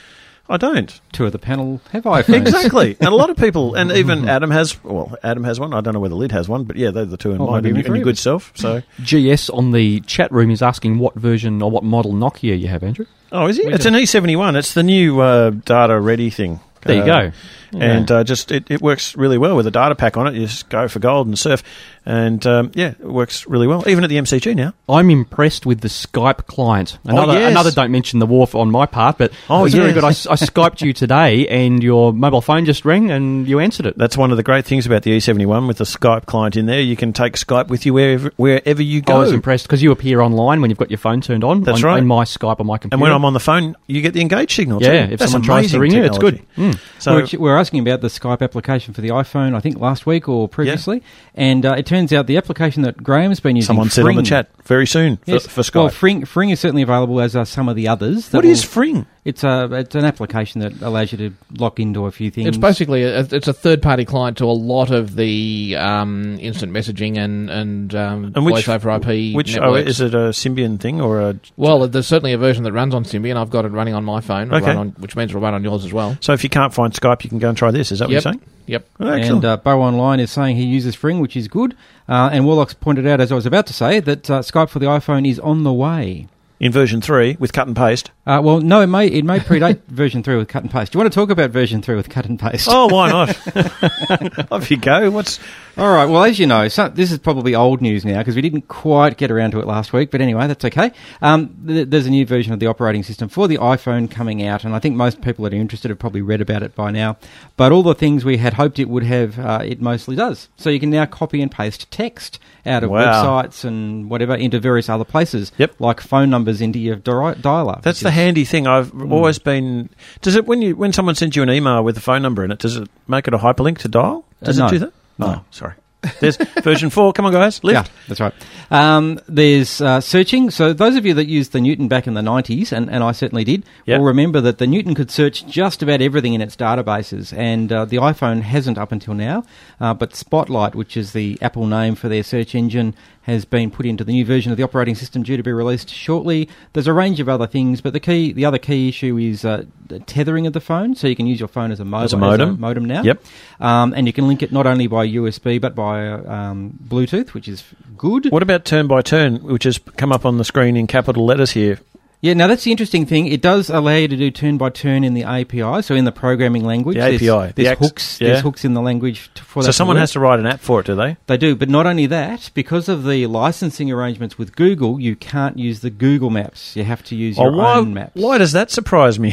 I don't. Two of the panel have iPhones. Exactly. And a lot of people, and even Adam has, well, Adam has one. I don't know whether Lid has one, but yeah, they're the two in Oh, mind, maybe and, we and your agree good with- self. So, G S on the chat room is asking what version or what model Nokia you have, Andrew. Oh, is it? We It's do. an E seventy-one. It's the new uh, data ready thing. There you Uh, go. And uh, just it, it works really well with a data pack on it. You just go for gold and surf, and um, yeah, it works really well. Even at the M C G now. I'm impressed with the Skype client. Another, Oh, yes. another don't mention the wharf on my part, but Oh, it's very yes. good. I, I Skyped you today, and your mobile phone just rang, and you answered it. That's one of the great things about the E seventy-one with the Skype client in there. You can take Skype with you wherever wherever you go. I was impressed because you appear online when you've got your phone turned on. That's on, right. On my Skype on my computer. And when I'm on the phone, you get the engage signal Yeah, too. if That's someone tries to amazing ring you, it's technology. good. Mm. So we're, we're asking about the Skype application for the iPhone, I think last week or previously, and uh, it turns out the application that Graham's been using. someone said on the Fring- chat very soon for, Yes. for Skype. Well, Fring, Fring is certainly available, as are some of the others. that What will- is Fring? It's a it's an application that allows you to lock into a few things. It's basically a, it's a third-party client to a lot of the um, instant messaging and and, um, And which- voice over I P Which oh, networks. is it a Symbian thing or a? Well, there's certainly a version that runs on Symbian. I've got it running on my phone, Okay. run on, which means it'll run on yours as well. So if you can't find Skype, you can go and try this. Is that Yep. what you're saying? Yep. Oh, excellent. And uh, Bo Online is saying he uses Fring, which is good. Uh, and Warlock's pointed out, as I was about to say, that uh, Skype for the iPhone is on the way. In version three with cut and paste. Uh, well, no, it may it may predate version three with cut and paste. Do you want to talk about version three with cut and paste? Oh, why not? Off you go. What's All right. Well, as you know, so this is probably old news now because we didn't quite get around to it last week. But anyway, that's okay. Um, th- there's a new version of the operating system for the iPhone coming out, and I think most people that are interested have probably read about it by now. But all the things we had hoped it would have, uh, it mostly does. So you can now copy and paste text out of Wow. websites and whatever into various other places, Yep. like phone numbers into your di- dial-up. That's which the is- handy thing. I've always been. Does it when you when someone sends you an email with a phone number in it? Does it make it a hyperlink to dial? Does Uh, it no. do that? No. Oh, sorry. There's version four. Come on, guys. Lift. Yeah, that's right. Um, there's uh, searching. So those of you that used the Newton back in the nineties, and, and I certainly did, Yep. will remember that the Newton could search just about everything in its databases, and uh, the iPhone hasn't up until now. Uh, but Spotlight, which is the Apple name for their search engine, has been put into the new version of the operating system due to be released shortly. There's a range of other things, but the key, the other key issue is uh, the tethering of the phone. So you can use your phone as a, mobile, As a modem. modem now. Yep. Um, and you can link it not only by U S B but by um, Bluetooth, which is good. What about turn by turn, which has come up on the screen in capital letters here? Yeah, now that's the interesting thing. It does allow you to do turn by turn in the A P I, so in the programming language. The A P I, There's, the there's ax- hooks. yeah. There's hooks in the language to, for that. So to someone work. has to write an app for it, do they? They do, but not only that, because of the licensing arrangements with Google, you can't use the Google Maps. You have to use your Oh, why, own maps. why does that surprise me?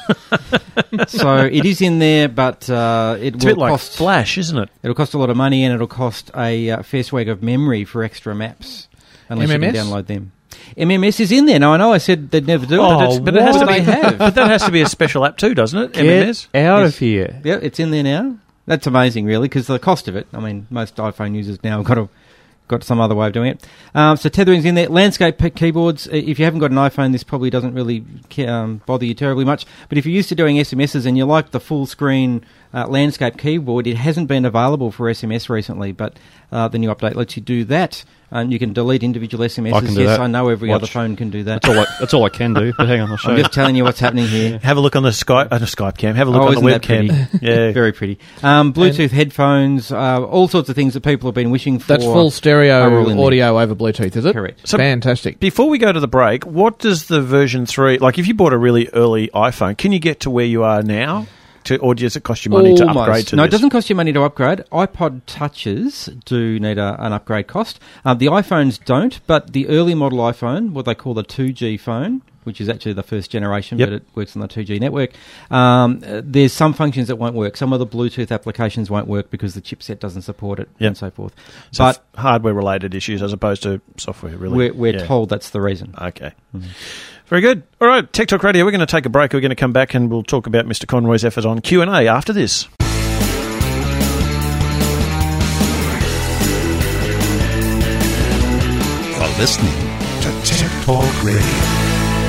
So it is in there, but uh, it It's will a bit like cost Flash, isn't it? It'll cost a lot of money, and it'll cost a uh, fair swag of memory for extra maps, unless M M S? you can download them. M M S is in there. Now, I know I said they'd never do it, but, it's, Oh, but it has to they be. have. But that has to be a special app too, doesn't it? Get M M S. out Yes. of here. Yeah, it's in there now. That's amazing, really, because the cost of it. I mean, most iPhone users now have got a got some other way of doing it. Um, so tethering's in there. Landscape p- keyboards. uh, If you haven't got an iPhone, this probably doesn't really ca- um, bother you terribly much. But if you're used to doing S M Ses and you like the full screen uh, landscape keyboard, it hasn't been available for S M S recently, but uh, the new update lets you do that. And you can delete individual S M Ses. I can do yes, that. I know every Watch. other phone can do that. That's all. I, that's all I can do. But hang on, I'll show I'm you. just telling you what's happening here. Have a look on the Skype, uh, the Skype cam. Have a look Oh, on the isn't that webcam. pretty? Yeah, Very pretty. Um, Bluetooth headphones, uh, all sorts of things that people have been wishing for. That's full are stereo all in there. audio over Bluetooth, is it? Correct. So- Fantastic. Before we go to the break, what does the version three, like if you bought a really early iPhone, can you get to where you are now? To, or does it cost you money to Almost. upgrade to no, this? it doesn't cost you money to upgrade. iPod Touches do need a, an upgrade cost. Uh, the iPhones don't, but the early model iPhone, what they call the two G phone, which is actually the first generation, Yep. but it works on the two G network, um, uh, there's some functions that won't work. Some of the Bluetooth applications won't work because the chipset doesn't support it, Yep. and so forth. So but f- hardware-related issues as opposed to software, really. we're, we're Yeah. told that's the reason. Okay. Very good. All right, Tech Talk Radio, we're going to take a break. We're going to come back and we'll talk about Mister Conroy's effort on Q and A after this. listening to Tech Talk Radio.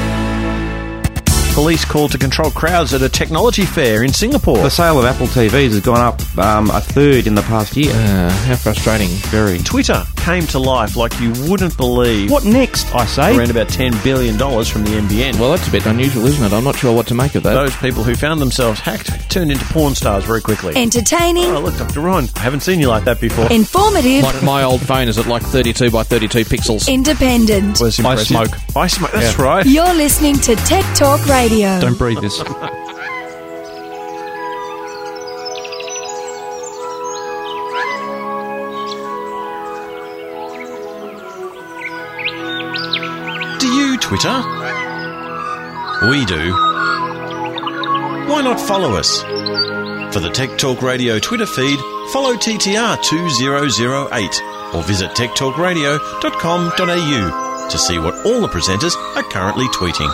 Police called to control crowds at a technology fair in Singapore. The sale of Apple T Vs has gone up um, a third in the past year. Uh, how frustrating. Very. Twitter came to life like you wouldn't believe. What next, I say? Around about ten billion dollars from the N B N. Well, that's a bit unusual, isn't it? I'm not sure what to make of that. Those people who found themselves hacked turned into porn stars very quickly. Entertaining. Oh, look, Doctor Ron, I haven't seen you like that before. Informative. My, my old phone is at like thirty-two by thirty-two pixels. Independent. I smoke. I smoke, that's yeah. right. You're listening to Tech Talk Radio. Don't breathe this. Do you Twitter? We do. Why not follow us? For the Tech Talk Radio Twitter feed, follow T T R two thousand eight or visit tech talk radio dot com dot a u to see what all the presenters are currently tweeting.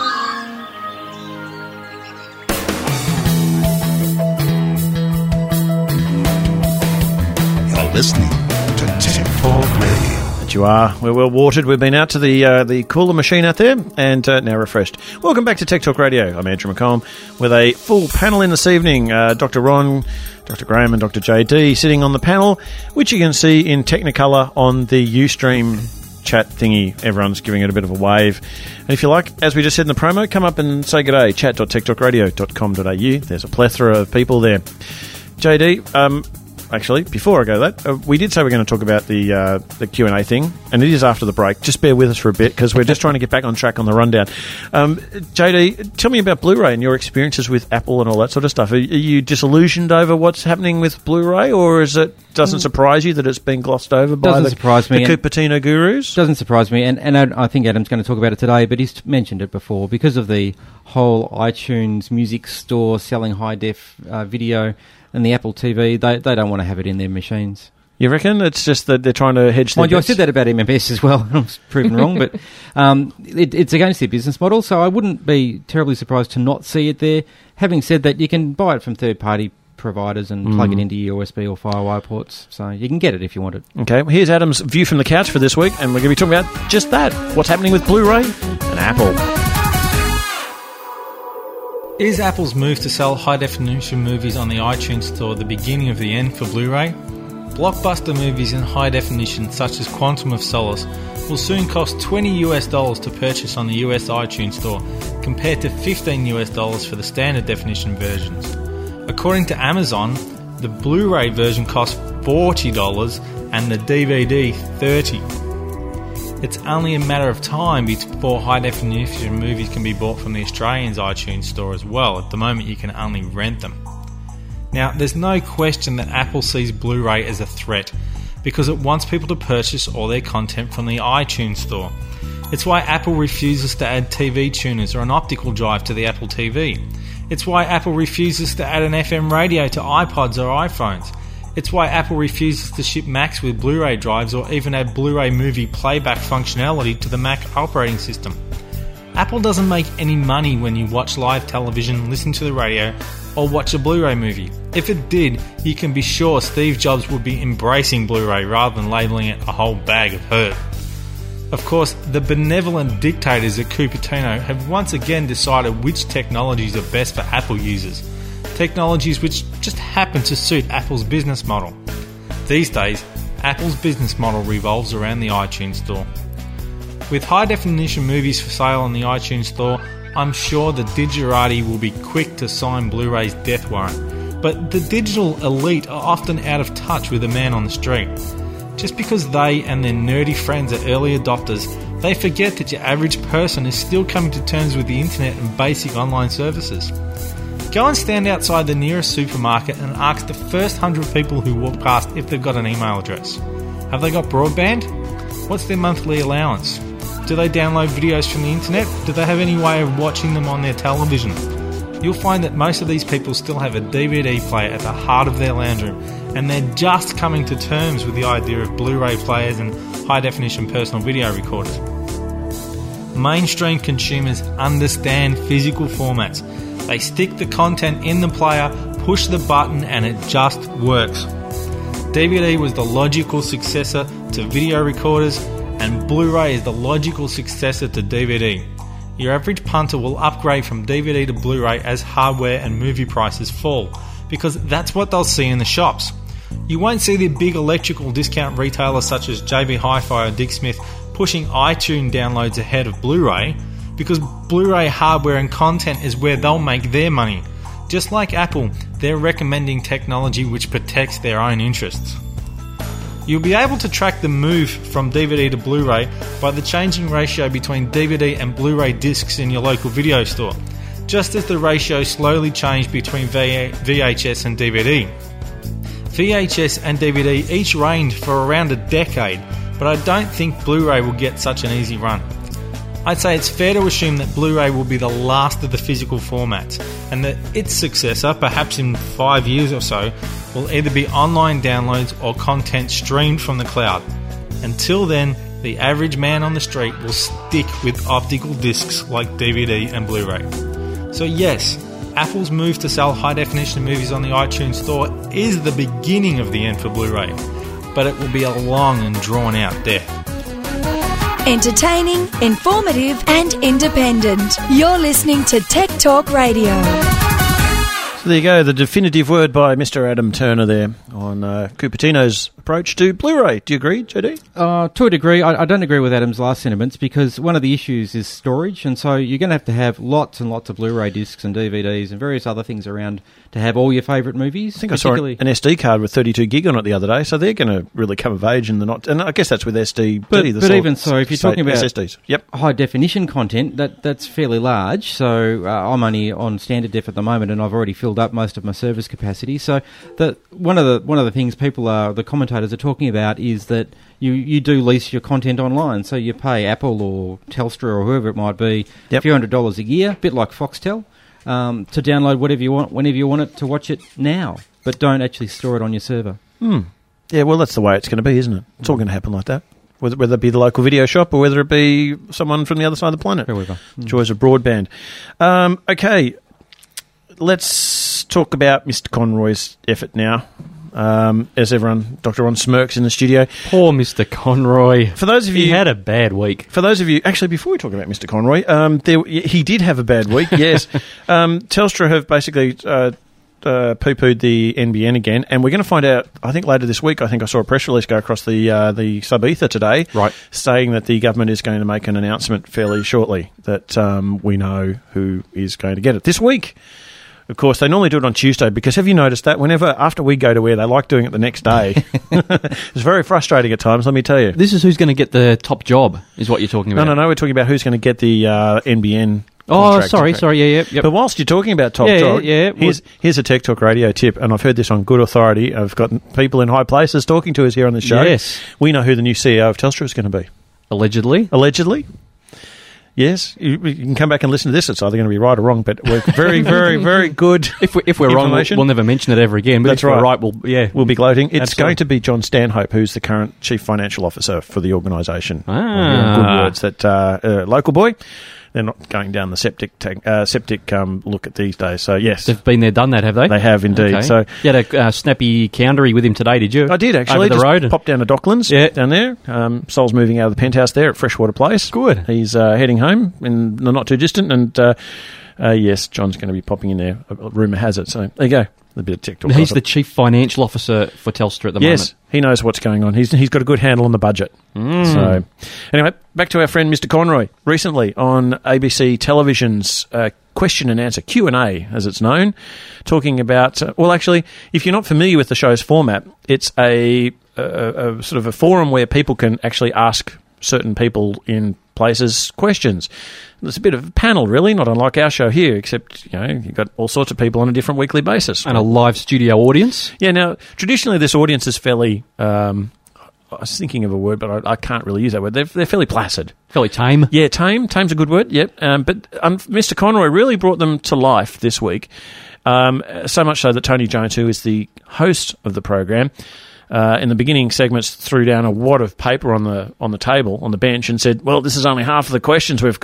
Listening to Tech Talk Radio. But you are. We're well watered. We've been out to the uh, the cooler machine out there and uh, now refreshed. Welcome back to Tech Talk Radio. I'm Andrew McComb with a full panel in this evening. Uh, Doctor Ron, Doctor Graham and Doctor J D sitting on the panel, which you can see in Technicolor on the Ustream chat thingy. Everyone's giving it a bit of a wave. And if you like, as we just said in the promo, come up and say g'day. chat dot tech talk radio dot com dot a u. There's a plethora of people there. J D, um... Actually, before I go to that, uh, we did say we're going to talk about the uh, the Q and A thing, and it is after the break. Just bear with us for a bit, because we're just trying to get back on track on the rundown. Um, J D, tell me about Blu-ray and your experiences with Apple and all that sort of stuff. Are, are you disillusioned over what's happening with Blu-ray, or is it doesn't surprise you that it's been glossed over by doesn't the, surprise me, the Cupertino gurus? Doesn't surprise me, and, and I think Adam's going to talk about it today, but he's mentioned it before. Because of the whole iTunes music store selling high-def uh, video and the Apple T V, they they don't want to have it in their machines. You reckon? It's just that they're trying to hedge their Mind you, I bets? said that about M M S as well. I was proven wrong, but um, it, it's against their business model, so I wouldn't be terribly surprised to not see it there. Having said that, you can buy it from third-party providers and mm. plug it into your U S B or FireWire ports, so you can get it if you want it. Okay, well, here's Adam's view from the couch for this week, and we're going to be talking about just that. What's happening with Blu-ray and Apple. Is Apple's move to sell high-definition movies on the iTunes Store the beginning of the end for Blu-ray? Blockbuster movies in high definition, such as Quantum of Solace, will soon cost twenty US dollars to purchase on the U S iTunes Store, compared to fifteen US dollars for the standard definition versions. According to Amazon, the Blu-ray version costs forty dollars and the D V D thirty dollars. It's only a matter of time before high-definition movies can be bought from the Australian's iTunes Store as well. At the moment, you can only rent them. Now, there's no question that Apple sees Blu-ray as a threat, because it wants people to purchase all their content from the iTunes Store. It's why Apple refuses to add T V tuners or an optical drive to the Apple T V. It's why Apple refuses to add an F M radio to iPods or iPhones. It's why Apple refuses to ship Macs with Blu-ray drives or even add Blu-ray movie playback functionality to the Mac operating system. Apple doesn't make any money when you watch live television, listen to the radio, or watch a Blu-ray movie. If it did, you can be sure Steve Jobs would be embracing Blu-ray rather than labelling it a whole bag of hurt. Of course, the benevolent dictators at Cupertino have once again decided which technologies are best for Apple users. Technologies which just happen to suit Apple's business model. These days, Apple's business model revolves around the iTunes Store. With high-definition movies for sale on the iTunes Store, I'm sure the Digerati will be quick to sign Blu-ray's death warrant. But the digital elite are often out of touch with the man on the street. Just because they and their nerdy friends are early adopters, they forget that your average person is still coming to terms with the internet and basic online services. Go and stand outside the nearest supermarket and ask the first hundred people who walk past if they've got an email address. Have they got broadband? What's their monthly allowance? Do they download videos from the internet? Do they have any way of watching them on their television? You'll find that most of these people still have a D V D player at the heart of their lounge room, and they're just coming to terms with the idea of Blu-ray players and high-definition personal video recorders. Mainstream consumers understand physical formats. They stick the content in the player, push the button, and it just works. D V D was the logical successor to video recorders, and Blu-ray is the logical successor to D V D. Your average punter will upgrade from D V D to Blu-ray as hardware and movie prices fall, because that's what they'll see in the shops. You won't see the big electrical discount retailers such as J B Hi-Fi or Dick Smith pushing iTunes downloads ahead of Blu-ray, because Blu-ray hardware and content is where they'll make their money. Just like Apple, they're recommending technology which protects their own interests. You'll be able to track the move from D V D to Blu-ray by the changing ratio between D V D and Blu-ray discs in your local video store, just as the ratio slowly changed between V H S and D V D. V H S and D V D each reigned for around a decade, but I don't think Blu-ray will get such an easy run. I'd say it's fair to assume that Blu-ray will be the last of the physical formats, and that its successor, perhaps in five years or so, will either be online downloads or content streamed from the cloud. Until then, the average man on the street will stick with optical discs like D V D and Blu-ray. So yes, Apple's move to sell high-definition movies on the iTunes Store is the beginning of the end for Blu-ray, but it will be a long and drawn-out death. Entertaining, informative and independent. You're listening to Tech Talk Radio. So there you go, the definitive word by Mister Adam Turner there on uh, Cupertino's approach to Blu-ray. Do you agree, J D? Uh, to a degree. I, I don't agree with Adam's last sentiments, because one of the issues is storage, and so you're going to have to have lots and lots of Blu-ray discs and D V Ds and various other things around to have all your favourite movies. I think I saw an S D card with thirty-two gig on it the other day, so they're going to really come of age in the not. And I guess that's with S D. But, the but even so, if you're talking about S S Ds, yep, high definition content, that that's fairly large. So uh, I'm only on standard def at the moment, and I've already filled up most of my service capacity. So the one of the one of the things people are the commentators are talking about is that you, you do lease your content online. So you pay Apple or Telstra or whoever it might be yep. a few hundred dollars a year, a bit like Foxtel, um, to download whatever you want whenever you want it to watch it now, but don't actually store it on your server. Hmm. Yeah, well, that's the way it's going to be, isn't it? It's all going to happen like that. Whether, whether it be the local video shop or whether it be someone from the other side of the planet. However. Mm. Joys of broadband. Um, okay, let's talk about Mister Conroy's effort now. Um, as everyone, Doctor Ron smirks in the studio. Poor Mister Conroy. For those of you, he had a bad week. For those of you, actually, before we talk about Mister Conroy, um, there, he did have a bad week. Yes, um, Telstra have basically uh, uh, poo-pooed the N B N again, and we're going to find out. I think later this week. I think I saw a press release go across the uh, the sub-ether today, right, saying that the government is going to make an announcement fairly shortly that um, we know who is going to get it this week. Of course, they normally do it on Tuesday, because have you noticed that whenever, after we go to air, they like doing it the next day? It's very frustrating at times, let me tell you. This is who's going to get the top job, is what you're talking about. No, no, no, we're talking about who's going to get the uh, N B N Oh, contract. sorry, Okay. sorry, yeah, yeah. Yep. But whilst you're talking about top yeah, job, yeah, yeah, here's, here's a Tech Talk Radio tip, and I've heard this on good authority. I've got people in high places talking to us here on the show. Yes. We know who the new C E O of Telstra is going to be. Allegedly. Allegedly. Yes, you, you can come back and listen to this. It's either going to be right or wrong, but we're very, very, very good. If, we, if we're wrong, we'll, we'll never mention it ever again. But That's if right. we're right, we'll, yeah. we'll be gloating. It's Absolutely. going to be John Stanhope, who's the current Chief Financial Officer for the organisation. Ah. Good words. That uh, uh, local boy. They're not going down the septic tank, uh, septic um, look at these days. So, yes. They've been there, done that, have they? They have indeed. Okay. So you had a uh, snappy countery with him today, did you? I did, actually. Over the Just road? Popped down to Docklands, yeah. down there. Um, Sol's moving out of the penthouse there at Freshwater Place. Good. He's uh, heading home in the not too distant, and uh, uh, yes, John's going to be popping in there. Rumour has it. So there you go. A bit of tech talk. He's the Chief Financial Officer for Telstra at the yes, moment. Yes, he knows what's going on. He's He's got a good handle on the budget. Mm. So, anyway, back to our friend Mister Conroy. Recently on A B C Television's uh, Question and Answer, Q and A, as it's known, talking about... Uh, well, actually, if you're not familiar with the show's format, it's a, a, a sort of a forum where people can actually ask certain people in places questions. It's a bit of a panel, really, not unlike our show here, except, you know, you've got all sorts of people on a different weekly basis. And a live studio audience. Yeah, now, traditionally this audience is fairly... Um, I was thinking of a word, but I, I can't really use that word. They're, they're fairly placid. Fairly tame. Yeah, tame. Tame's a good word, yep. Um, but um, Mister Conroy really brought them to life this week, um, so much so that Tony Jones, who is the host of the program, Uh, in the beginning segments, threw down a wad of paper on the on the table, on the bench, and said, well, this is only half of the questions we've got.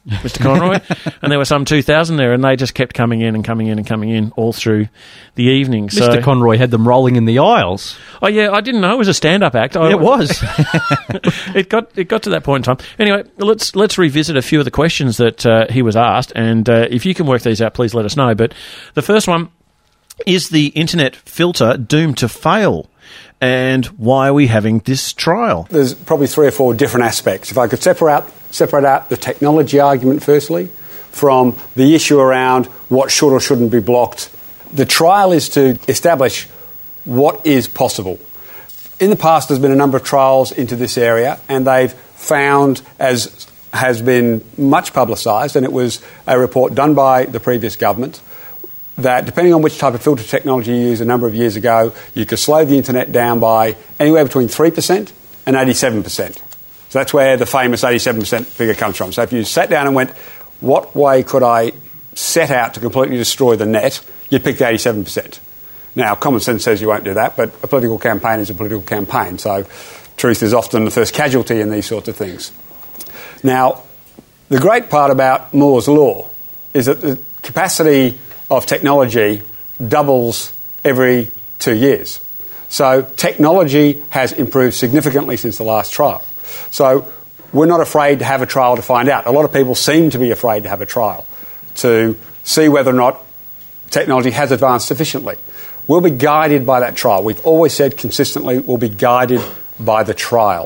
Mister Conroy, and there were some two thousand there, and they just kept coming in and coming in and coming in all through the evening. Mister So, Conroy had them rolling in the aisles. oh yeah, I didn't know it was a stand-up act. I, It was. it got it got to that point in time. Anyway, let's let's revisit a few of the questions that uh, he was asked, and uh, if you can work these out, please let us know. But the first one: is the internet filter doomed to fail? And why are we having this trial? There's probably three or four different aspects. If I could separate out, separate out the technology argument firstly from the issue around what should or shouldn't be blocked. The trial is to establish what is possible. In the past, there's been a number of trials into this area, and they've found, as has been much publicised, and it was a report done by the previous government, that depending on which type of filter technology you used a number of years ago, you could slow the internet down by anywhere between three percent and eighty-seven percent. So that's where the famous eighty-seven percent figure comes from. So if you sat down and went, what way could I set out to completely destroy the net, you'd pick the eighty-seven percent. Now, common sense says you won't do that, but a political campaign is a political campaign, so truth is often the first casualty in these sorts of things. Now, the great part about Moore's Law is that the capacity of technology doubles every two years. So technology has improved significantly since the last trial. So we're not afraid to have a trial to find out. A lot of people seem to be afraid to have a trial to see whether or not technology has advanced sufficiently. We'll be guided by that trial. We've always said consistently we'll be guided by the trial.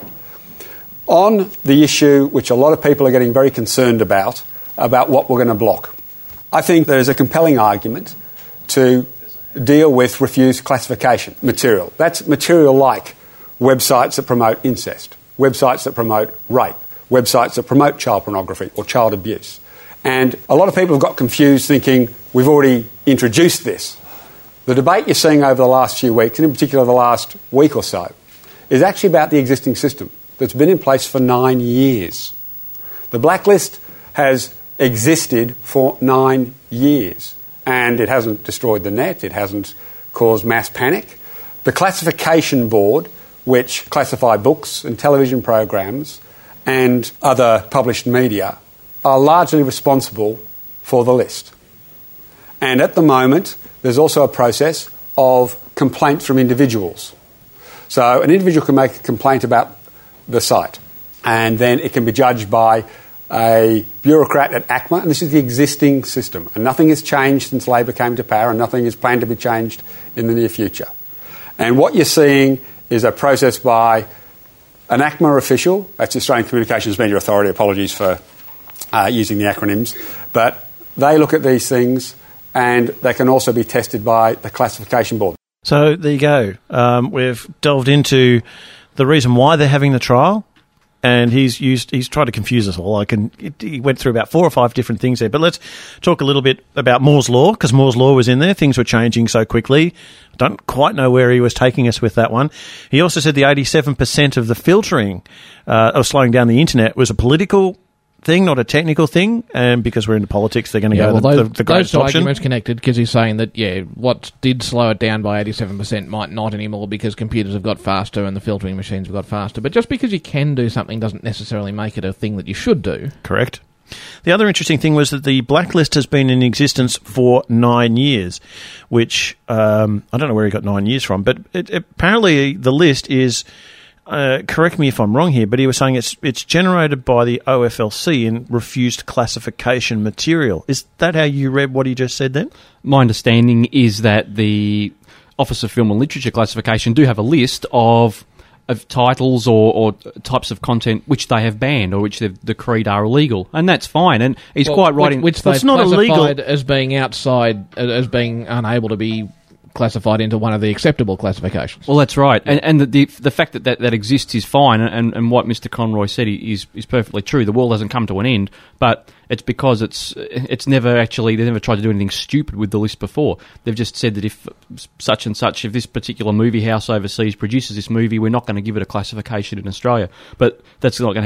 On the issue which a lot of people are getting very concerned about, about what we're going to block, I think there's a compelling argument to deal with refused classification material. That's material like websites that promote incest, websites that promote rape, websites that promote child pornography or child abuse. And a lot of people have got confused thinking we've already introduced this. The debate you're seeing over the last few weeks, and in particular the last week or so, is actually about the existing system that's been in place for nine years. The blacklist has existed for nine years, and it hasn't destroyed the net, it hasn't caused mass panic. The classification board, which classify books and television programs and other published media, are largely responsible for the list. And at the moment, there's also a process of complaints from individuals. So an individual can make a complaint about the site, and then it can be judged by a bureaucrat at ACMA, and this is the existing system. And nothing has changed since Labor came to power, and nothing is planned to be changed in the near future. And what you're seeing is a process by an ACMA official, that's the Australian Communications Media Authority, apologies for uh, using the acronyms, but they look at these things and they can also be tested by the classification board. So there you go. Um, we've delved into the reason why they're having the trial. And he's used, he's tried to confuse us all. I can, he went through about four or five different things there. But let's talk a little bit about Moore's Law, because Moore's Law was in there. Things were changing so quickly. I don't quite know where he was taking us with that one. He also said the eighty-seven percent of the filtering uh, of slowing down the internet was a political thing, not a technical thing, and because we're into politics, they're going to yeah, go well, the, those, the, the greatest those two option. arguments connected, because he's saying that, yeah, what did slow it down by eighty-seven percent might not anymore because computers have got faster and the filtering machines have got faster. But just because you can do something doesn't necessarily make it a thing that you should do. Correct. The other interesting thing was that the blacklist has been in existence for nine years, which um, I don't know where he got nine years from, but it, apparently the list is... Uh, correct me if I'm wrong here, but he was saying it's it's generated by the O F L C in refused classification material. Is that how you read what he just said then? My understanding is that the Office of Film and Literature Classification do have a list of of titles or, or types of content which they have banned or which they've decreed are illegal, and that's fine. And he's well, quite right which, in which well, they've it's not classified illegal as being outside, as being unable to be classified into one of the acceptable classifications. Well, that's right, and and the the, the fact that, that that exists is fine, and, and what Mister Conroy said is is perfectly true. The world hasn't come to an end, but it's because it's it's never actually they've never tried to do anything stupid with the list before. They've just said that if such and such, if this particular movie house overseas produces this movie, we're not going to give it a classification in Australia. But that's not going to have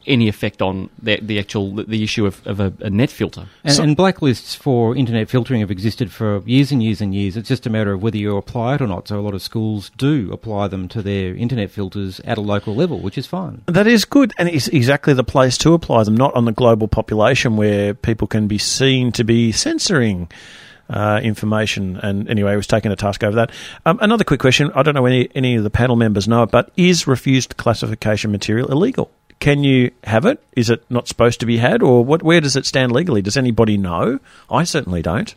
any effect on the, the actual the issue of, of a, a net filter. And, so, and blacklists for internet filtering have existed for years and years and years. It's just a matter of whether you apply it or not. So a lot of schools do apply them to their internet filters at a local level, which is fine. That is good, and it's exactly the place to apply them, not on the global population where people can be seen to be censoring Uh, information. And anyway, I was taking a task over that. Um, another quick question. I don't know any any of the panel members know it, but is refused classification material illegal? Can you have it? Is it not supposed to be had? Or what? Where does it stand legally? Does anybody know? I certainly don't.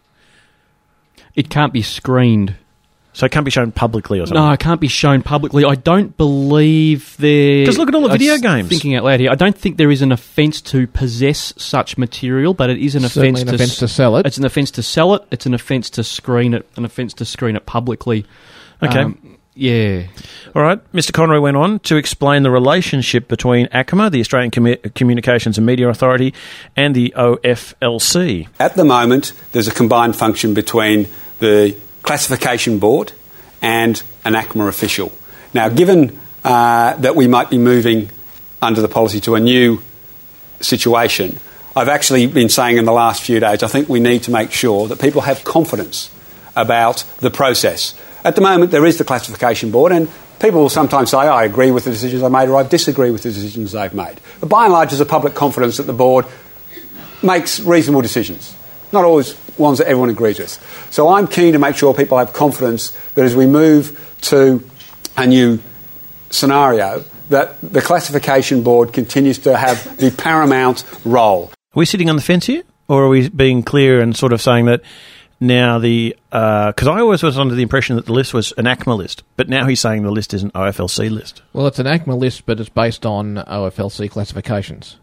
It can't be screened. So it can't be shown publicly or something? No, it can't be shown publicly. I don't believe there... Because look at all the video games. Thinking out loud here, I don't think there is an offence to possess such material, but it is an offence an to... offence to sell it. It's an offence to sell it. It's an offence to screen it. An offence to screen it publicly. Okay. Um, yeah. All right. Mister Conroy went on to explain the relationship between ACMA, the Australian Commu- Communications and Media Authority, and the O F L C. At the moment, there's a combined function between the Classification Board and an ACMA official. Now, given uh, that we might be moving under the policy to a new situation, I've actually been saying in the last few days, I think we need to make sure that people have confidence about the process. At the moment, there is the Classification Board, and people will sometimes say, I agree with the decisions I made, or I disagree with the decisions they've made. But by and large, there's a public confidence that the board makes reasonable decisions. Not always ones that everyone agrees with. So I'm keen to make sure people have confidence that as we move to a new scenario, that the Classification Board continues to have the paramount role. Are we sitting on the fence here? Or are we being clear and sort of saying that now the... Because uh, I always was under the impression that the list was an ACMA list, but now he's saying the list is an O F L C list. Well, it's an ACMA list, but it's based on O F L C classifications.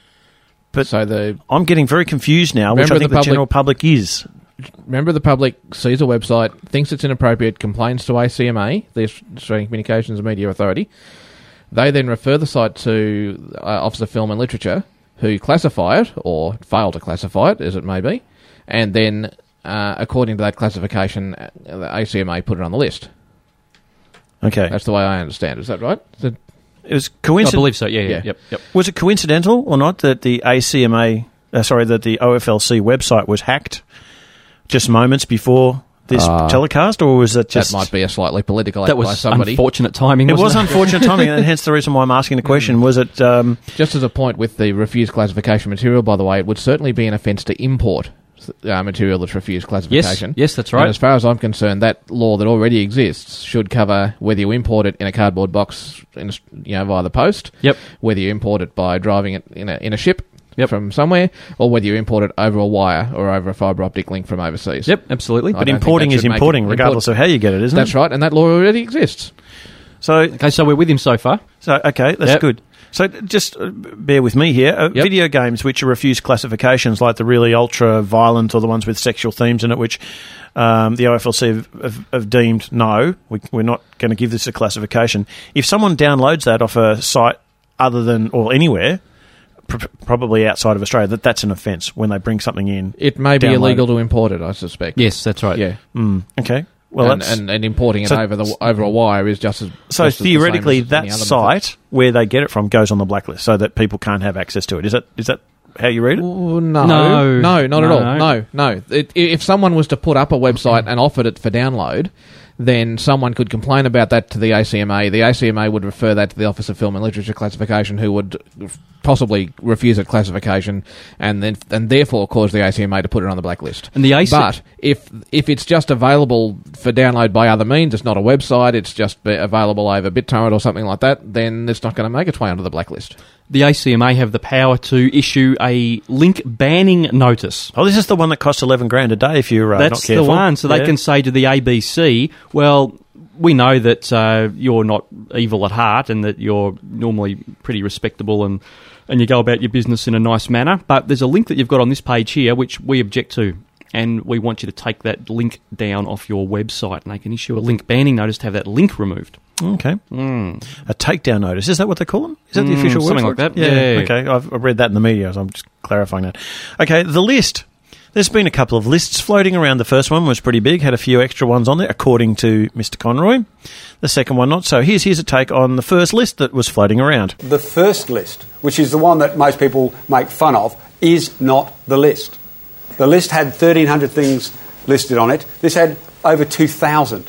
But so the, I'm getting very confused now, which I think the, public, the general public is. Remember, the public sees a website, thinks it's inappropriate, complains to A C M A, the Australian Communications and Media Authority. They then refer the site to uh, Office of Film and Literature, who classify it, or fail to classify it, as it may be, and then, uh, according to that classification, the A C M A put it on the list. Okay. That's the way I understand it. Is that right? Is it, It was coincidental. I believe so. Yeah, yeah, Yeah. Yep, yep. Was it coincidental or not that the A C M A, uh, sorry, that the O F L C website was hacked just moments before this Uh, telecast, or was it just that might be a slightly political act That was by somebody. unfortunate timing. It Wasn't was it? unfortunate timing, and hence the reason why I'm asking the question. Was it um, Just as a point with the refused classification material, by the way, it would certainly be an offence to import uh, material that's refused classification. Yes, yes, that's right. And as far as I'm concerned, that law that already exists should cover whether you import it in a cardboard box, in a, you know, via the post. Yep. Whether you import it by driving it in a in a ship. Yep. From somewhere, or whether you import it over a wire or over a fibre optic link from overseas. Yep, absolutely. I But don't importing think is that should make importing, it regardless import- of how you get it, isn't That's it? right, and that law already exists. So, Okay, so we're with him so far. so okay, that's Yep. good. So just uh, bear with me here. Uh, Yep. Video games which are refused classifications, like the really ultra-violent or the ones with sexual themes in it, which um, the O F L C have, have, have deemed, no, we, we're not going to give this a classification. If someone downloads that off a site other than, or anywhere, pr- probably outside of Australia, that that's an offence when they bring something in. It may be download illegal it. to import it, I suspect. Yes, that's right. Yeah. Mm, okay. Well, and, that's, and, and importing it so- over the over a wire is just as so just as the same theoretically, as that any other method. site where they get it from goes on the blacklist, so that people can't have access to it. Is that is that how you read it? Oh, no, No. no, not at No. all. No, no. It, if someone was to put up a website and offered it for download, then someone could complain about that to the A C M A. The A C M A would refer that to the Office of Film and Literature Classification, who would possibly refuse that classification, and then and therefore cause the A C M A to put it on the blacklist. And the A C- but if if it's just available for download by other means, it's not a website, it's just be available over BitTorrent or something like that, then it's not going to make its way onto the blacklist. The A C M A have the power to issue a link banning notice. Oh, this is the one that costs eleven grand a day if you're uh, not That's careful. the one. So Yeah. they can say to the A B C, well, we know that uh, you're not evil at heart and that you're normally pretty respectable and, and you go about your business in a nice manner, but there's a link that you've got on this page here which we object to, and we want you to take that link down off your website, and they can issue a link banning notice to have that link removed. Okay. Mm. A takedown notice. Is that what they call them? Is that the Mm, official word? something for like it? that. Yeah. Okay. I've I've read that in the media, so I'm just clarifying that. Okay. The list. There's been a couple of lists floating around. The first one was pretty big, had a few extra ones on there, according to Mister Conroy. The second one not so. Here's, here's a take on the first list that was floating around. The first list, which is the one that most people make fun of, is not the list. The list had thirteen hundred things listed on it. This had over two thousand.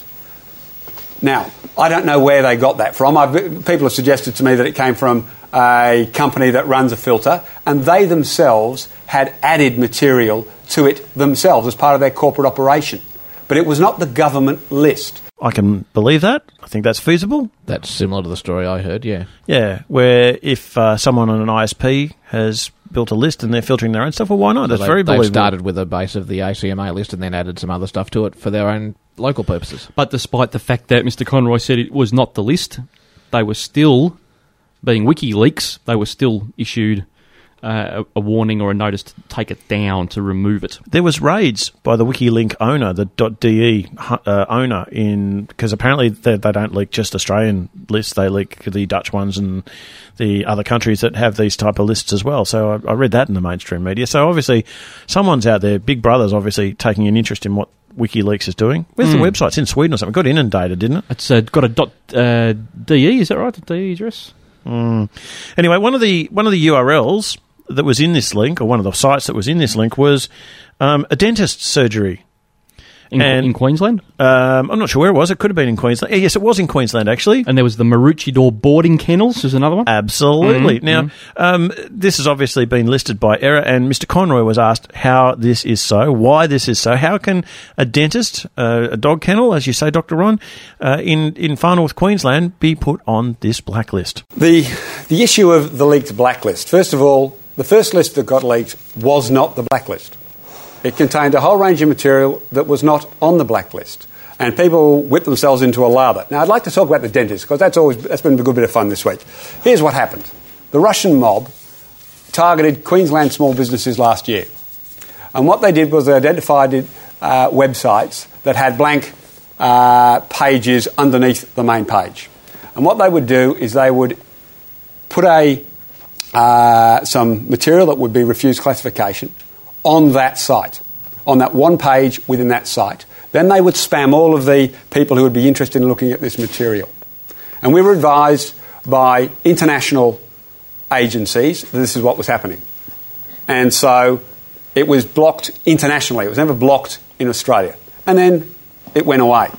Now, I don't know where they got that from. I've, people have suggested to me that it came from a company that runs a filter, and they themselves had added material to it themselves as part of their corporate operation. But it was not the government list. I can believe that. I think that's feasible. That's similar to the story I heard, yeah. Yeah, where if uh, someone on an I S P has built a list and they're filtering their own stuff, well, why not? That's so they, very believable. They started with a base of the A C M A list and then added some other stuff to it for their own local purposes. But despite the fact that Mister Conroy said it was not the list, they were still, being WikiLeaks, they were still issued uh, a, a warning or a notice to take it down, to remove it. There was raids by the WikiLink owner, the .de uh, owner, in because apparently they, they don't leak just Australian lists, they leak the Dutch ones and the other countries that have these type of lists as well. So I, I read that in the mainstream media. So obviously someone's out there, Big Brother's obviously taking an interest in what WikiLeaks is doing. Where's mm. the website? It's in Sweden or something. It got inundated, didn't it? It's uh, got a dot, uh, .de, is that right? A .de address? Mm. Anyway, one of the one of the U R Ls that was in this link, or one of the sites that was in this link, was um, a dentist's surgery. In, and, in Queensland? Um, I'm not sure where it was. It could have been in Queensland. Yes, it was in Queensland, actually. And there was the Maroochydore boarding kennels, is another one? Absolutely. Mm-hmm. Now, mm-hmm. Um, this has obviously been listed by error, and Mister Conroy was asked how this is so, why this is so. How can a dentist, uh, a dog kennel, as you say, Doctor Ron, uh, in, in far north Queensland be put on this blacklist? The, the issue of the leaked blacklist. First of all, the first list that got leaked was not the blacklist. It contained a whole range of material that was not on the blacklist, and people whipped themselves into a lather. Now, I'd like to talk about the dentist, because that's always that's been a good bit of fun this week. Here's what happened. The Russian mob targeted Queensland small businesses last year, and what they did was they identified uh, websites that had blank uh, pages underneath the main page. And what they would do is they would put a uh, some material that would be refused classification on that site, on that one page within that site. Then they would spam all of the people who would be interested in looking at this material. And we were advised by international agencies that this is what was happening. And so it was blocked internationally. It was never blocked in Australia. And then it went away.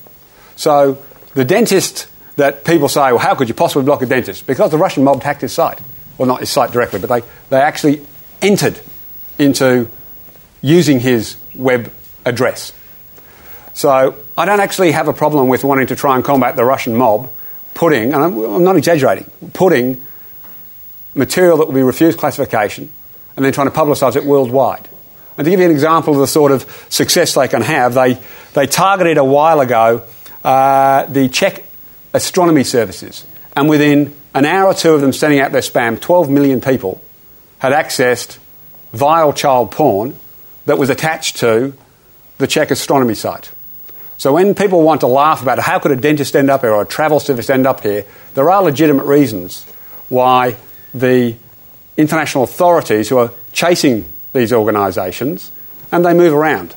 So the dentist that people say, well, how could you possibly block a dentist? Because the Russian mob hacked his site. Well, not his site directly, but they, they actually entered into using his web address. So I don't actually have a problem with wanting to try and combat the Russian mob putting, and I'm, I'm not exaggerating, putting material that will be refused classification and then trying to publicise it worldwide. And to give you an example of the sort of success they can have, they, they targeted a while ago uh, the Czech astronomy services, and within an hour or two of them sending out their spam, twelve million people had accessed vile child porn that was attached to the Czech astronomy site. So when people want to laugh about how could a dentist end up here or a travel service end up here, there are legitimate reasons why the international authorities who are chasing these organisations, and they move around.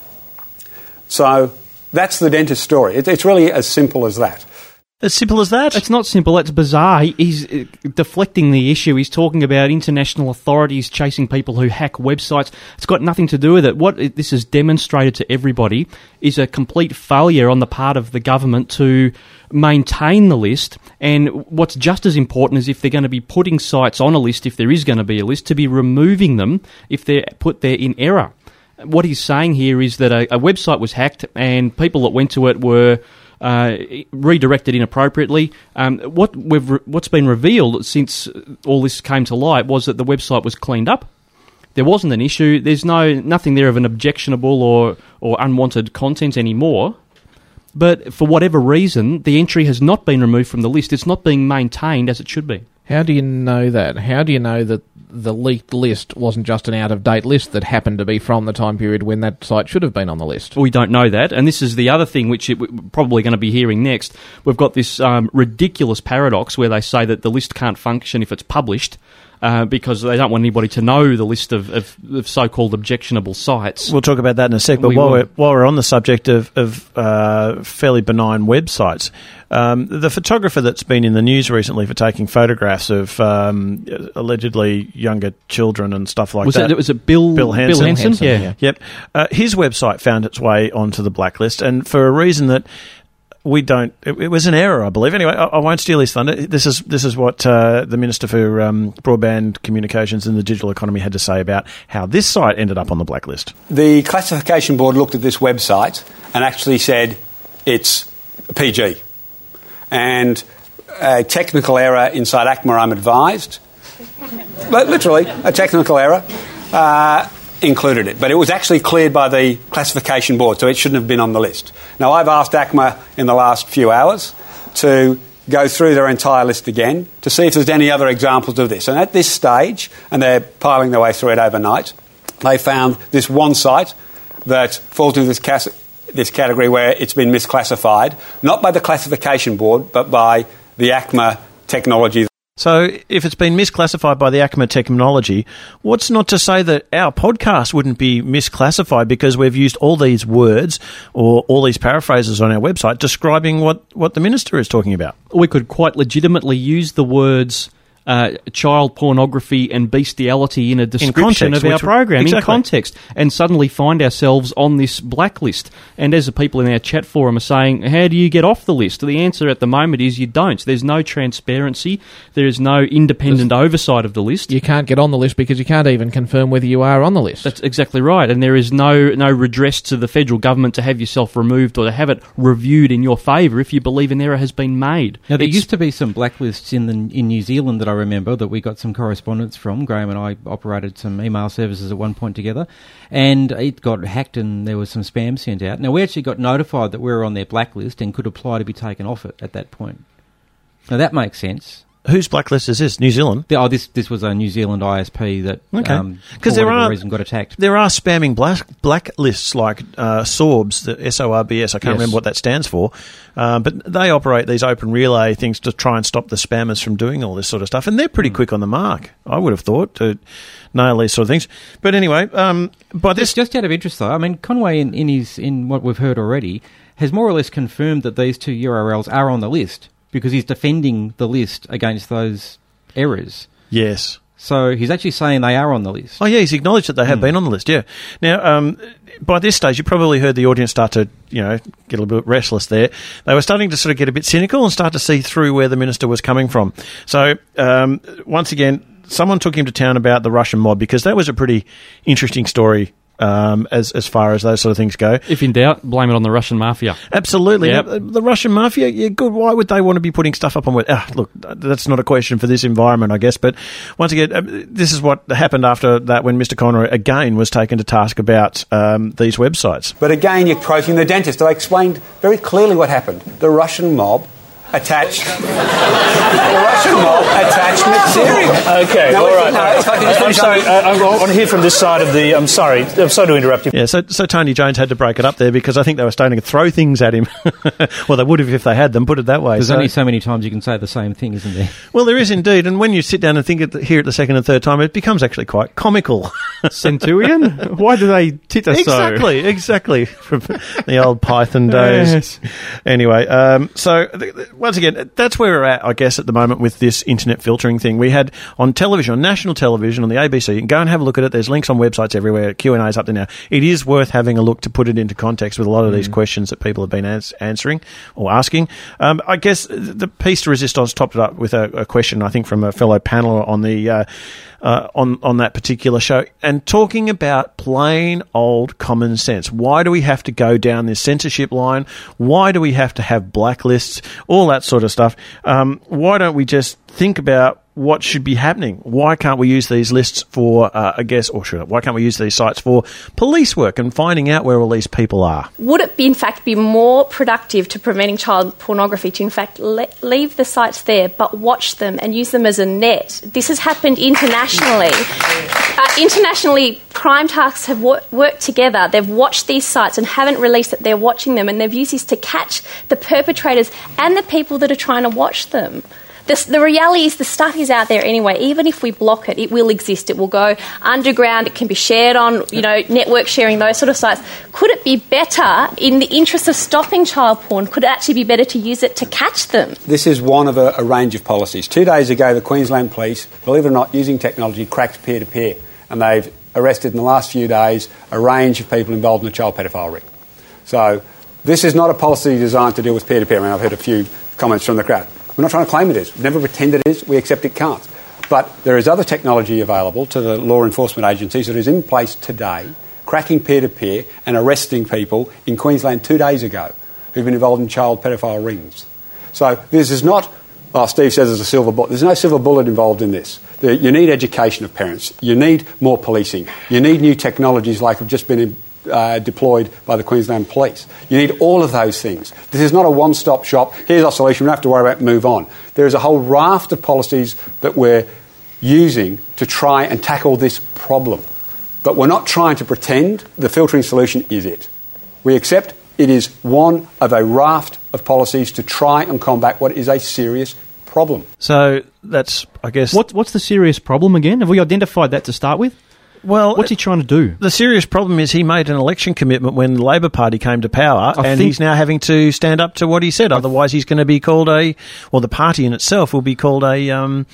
So that's the dentist story. It, it's really as simple as that. As simple as that? It's not simple. It's bizarre. He, he's uh, deflecting the issue. He's talking about international authorities chasing people who hack websites. It's got nothing to do with it. What it, this has demonstrated to everybody is a complete failure on the part of the government to maintain the list. And what's just as important is if they're going to be putting sites on a list, if there is going to be a list, to be removing them if they're put there in error. What he's saying here is that a, a website was hacked and people that went to it were Uh, redirected inappropriately. Um, what we've re- what's been revealed since all this came to light was that the website was cleaned up. There wasn't an issue. There's no nothing there of an objectionable or or unwanted content anymore. But for whatever reason, the entry has not been removed from the list. It's not being maintained as it should be. How do you know that? How do you know that the leaked list wasn't just an out-of-date list that happened to be from the time period when that site should have been on the list? We don't know that, and this is the other thing which we're probably going to be hearing next. We've got this um, ridiculous paradox where they say that the list can't function if it's published Uh, because they don't want anybody to know the list of, of, of so-called objectionable sites. We'll talk about that in a sec, but we while we're, while we're on the subject of, of uh, fairly benign websites, um, the photographer that's been in the news recently for taking photographs of um, allegedly younger children and stuff like was that. It, was it Bill, Bill Hansen? Bill Hansen? Yeah. yeah. Yep. Uh, his website found its way onto the blacklist, and for a reason that we don't. It, it was an error, I believe. Anyway, I, I won't steal his thunder. This is this is what uh, the Minister for um, Broadband Communications and the Digital Economy had to say about how this site ended up on the blacklist. The Classification Board looked at this website and actually said it's P G, and a technical error inside A C M A, I'm advised, literally a technical error. Uh, included it, but it was actually cleared by the Classification Board, so it shouldn't have been on the list. Now, I've asked A C M A in the last few hours to go through their entire list again to see if there's any other examples of this. And at this stage, and they're piling their way through it overnight, they found this one site that falls into this, cas- this category where it's been misclassified, not by the Classification Board, but by the A C M A technology. So if it's been misclassified by the A C M A technology, what's not to say that our podcast wouldn't be misclassified because we've used all these words or all these paraphrases on our website describing what, what the Minister is talking about? We could quite legitimately use the words uh, child pornography and bestiality in a description context, of our program, exactly. in context, and suddenly find ourselves on this blacklist. And as the people in our chat forum are saying, how do you get off the list? The answer at the moment is you don't. There's no transparency. There is no independent There's, oversight of the list. You can't get on the list because you can't even confirm whether you are on the list. That's exactly right. And there is no, no redress to the federal government to have yourself removed or to have it reviewed in your favour if you believe an error has been made. Now, there it's, used to be some blacklists in the, in New Zealand that I remember that we got some correspondence from. Graham and I operated some email services at one point together, and it got hacked and there was some spam sent out. Now, we actually got notified that we were on their blacklist and could apply to be taken off it at that point. Now, that makes sense. Whose blacklist is this? New Zealand? The, oh, this this was a New Zealand I S P that, okay. um, for there whatever are, reason, got attacked. There are spamming black, blacklists like uh, SORBS, the S O R B S. I can't yes. remember what that stands for. Um, but they operate these open relay things to try and stop the spammers from doing all this sort of stuff. And they're pretty mm. quick on the mark, I would have thought, to nail these sort of things. But anyway, um, by this... Just, just out of interest, though, I mean, Conway, in, in, his, in what we've heard already, has more or less confirmed that these two U R Ls are on the list because he's defending the list against those errors. Yes. So he's actually saying they are on the list. Oh, yeah, he's acknowledged that they have mm. been on the list, yeah. Now, um, by this stage, you probably heard the audience start to, you know, get a little bit restless there. They were starting to sort of get a bit cynical and start to see through where the Minister was coming from. So, um, once again, someone took him to town about the Russian mob because that was a pretty interesting story. Um, as as far as those sort of things go. If in doubt, blame it on the Russian mafia. Absolutely. Yep. The, the Russian mafia, yeah, good. Why would they want to be putting stuff up on... Ah, look, that's not a question for this environment, I guess. But once again, this is what happened after that when Mister Conroy, again, was taken to task about um, these websites. But again, you're quoting the dentist. I explained very clearly what happened. The Russian mob attached... the Russian mob attached material. Okay, no, all right. No, if I can just I'm sorry, I, I want to hear from this side of the... I'm sorry, I'm sorry to interrupt you. Yeah, so, so Tony Jones had to break it up there because I think they were starting to throw things at him. Well, they would have if they had them, put it that way. There's so, only so many times you can say the same thing, isn't there? Well, there is indeed, and when you sit down and think it, hear it the second and third time, it becomes actually quite comical. Centurion? Why do they tit us exactly, so? Exactly, exactly. From the old Python days. Yes. Anyway, um, so th- th- once again, that's where we're at, I guess, at the moment with this internet filtering thing. We had on television, on national television, on the A B C, you can go and have a look at it. There's links on websites everywhere. Q and A's up there now. It is worth having a look to put it into context with a lot of mm. these questions that people have been ans- answering or asking. Um, I guess the piece de resistance topped it up with a, a question, I think, from a fellow paneler on the uh, uh, on on that particular show, and talking about plain old common sense. Why do we have to go down this censorship line? Why do we have to have blacklists? All that sort of stuff. Um, why don't we just think about what should be happening? Why can't we use these lists for, uh, I guess, or should, why can't we use these sites for police work and finding out where all these people are? Would it be, in fact, be more productive to preventing child pornography to, in fact, le- leave the sites there but watch them and use them as a net? This has happened internationally. Uh, internationally, crime tasks have wor- worked together. They've watched these sites and haven't released that they're watching them, and they've used this to catch the perpetrators and the people that are trying to watch them. The, the reality is the stuff is out there anyway. Even if we block it, it will exist. It will go underground. It can be shared on, you know, network sharing, those sort of sites. Could it be better, in the interest of stopping child porn, could it actually be better to use it to catch them? This is one of a, a range of policies. Two days ago, the Queensland Police, believe it or not, using technology, cracked peer-to-peer, and they've arrested in the last few days a range of people involved in the child pedophile ring. So this is not a policy designed to deal with peer-to-peer. I mean, I've heard a few comments from the crowd. We're not trying to claim it is. We've never pretended it is. We accept it can't. But there is other technology available to the law enforcement agencies that is in place today, cracking peer-to-peer and arresting people in Queensland two days ago who've been involved in child pedophile rings. So this is not, oh, Steve says there's a silver bullet. There's no silver bullet involved in this. The, you need education of parents. You need more policing. You need new technologies like have just been uh, deployed by the Queensland Police. You need all of those things. This is not a one-stop shop. Here's our solution. We don't have to worry about it, move on. There is a whole raft of policies that we're using to try and tackle this problem. But we're not trying to pretend the filtering solution is it. We accept it is one of a raft of policies to try and combat what is a serious problem. So that's, I guess... What, what's the serious problem again? Have we identified that to start with? Well, what's he trying to do? The serious problem is he made an election commitment when the Labor Party came to power, I and he's now having to stand up to what he said. Otherwise, he's going to be called a, well, the party in itself will be called a um,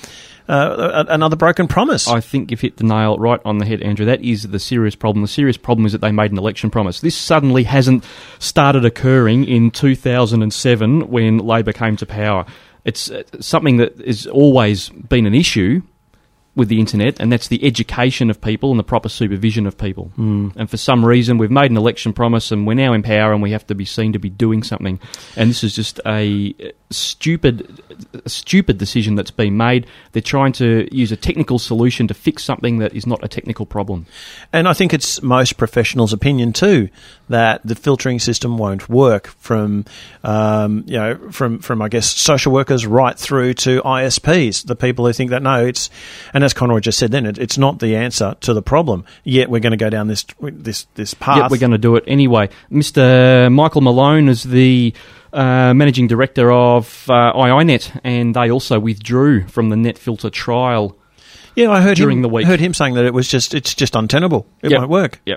uh, another broken promise. I think you've hit the nail right on the head, Andrew. That is the serious problem. The serious problem is that they made an election promise. This suddenly hasn't started occurring in two thousand seven when Labor came to power. It's something that has always been an issue with the internet, and that's the education of people and the proper supervision of people. Mm. And for some reason, we've made an election promise, and we're now in power, and we have to be seen to be doing something. And this is just a stupid, a stupid decision that's been made. They're trying to use a technical solution to fix something that is not a technical problem. And I think it's most professionals' opinion too that the filtering system won't work. From um, you know, from from I guess social workers right through to I S Ps, the people who think that no, it's and as Conroy just said, then it, it's not the answer to the problem. Yet we're going to go down this this this path. Yet we're going to do it anyway. Mister Michael Malone is the Uh, managing director of uh, I I Net, and they also withdrew from the NetFilter trial. Yeah, I heard during him, the week. heard him saying that it was just it's just untenable. It yep. won't work. Yep.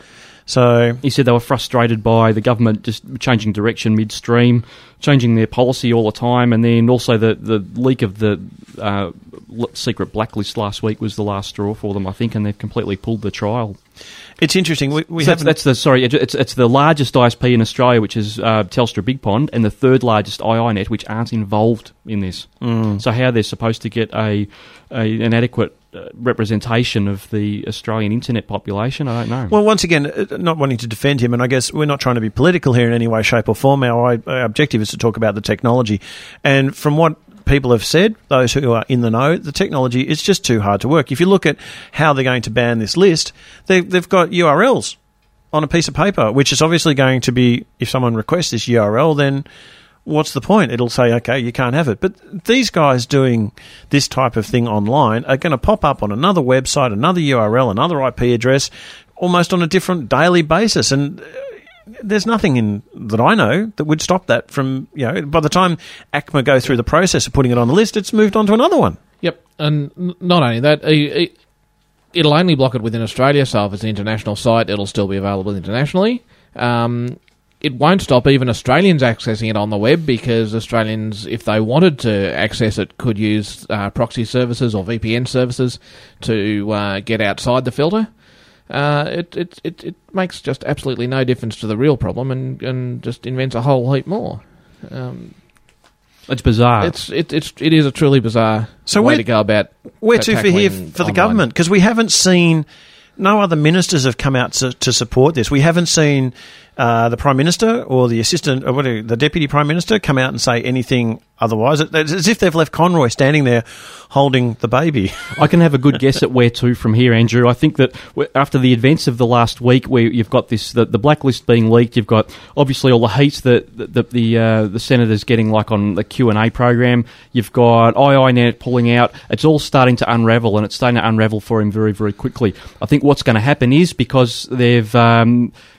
So he said they were frustrated by the government just changing direction midstream, changing their policy all the time, and then also the the leak of the uh, secret blacklist last week was the last straw for them, I think, and they've completely pulled the trial. It's interesting. We, we so haven't... that's, that's the sorry. It's it's the largest I S P in Australia, which is uh, Telstra Big Pond, and the third largest I I Net, which aren't involved in this. Mm. So how they're supposed to get a, a an adequate uh, representation of the Australian internet population, I don't know. Well, once again, not wanting to defend him, and I guess we're not trying to be political here in any way, shape, or form. Our, our objective is to talk about the technology, and from what people have said, those who are in the know, the technology is just too hard to work. If you look at how they're going to ban this list, they've, they've got U R Ls on a piece of paper, which is obviously going to be, if someone requests this U R L, then what's the point? It'll say, okay, you can't have it. But these guys doing this type of thing online are going to pop up on another website, another U R L, another I P address, almost on a different daily basis. And there's nothing in that I know that would stop that from, you know, by the time A C M A go through the process of putting it on the list, it's moved on to another one. Yep, and not only that, it'll only block it within Australia, so if it's an international site, it'll still be available internationally. Um, it won't stop even Australians accessing it on the web, because Australians, if they wanted to access it, could use uh, proxy services or V P N services to uh, get outside the filter. Uh, it, it it it makes just absolutely no difference to the real problem, and, and just invents a whole heap more. Um, it's bizarre. It's it it's it is a truly bizarre so way to go about. Where to for here for the government, because we haven't seen. No other ministers have come out to, to support this. We haven't seen uh, the Prime Minister or the Assistant, or what, the Deputy Prime Minister come out and say anything otherwise. It's as if they've left Conroy standing there holding the baby. I can have a good guess at where to from here, Andrew. I think that after the events of the last week, where you've got this the, the blacklist being leaked, you've got obviously all the heat that the the, the, uh, the senators getting, like on the Q and A program. You've got I I Net pulling out. It's all starting to unravel, and it's starting to unravel for him very, very quickly. I think what's going to happen is, because they've um,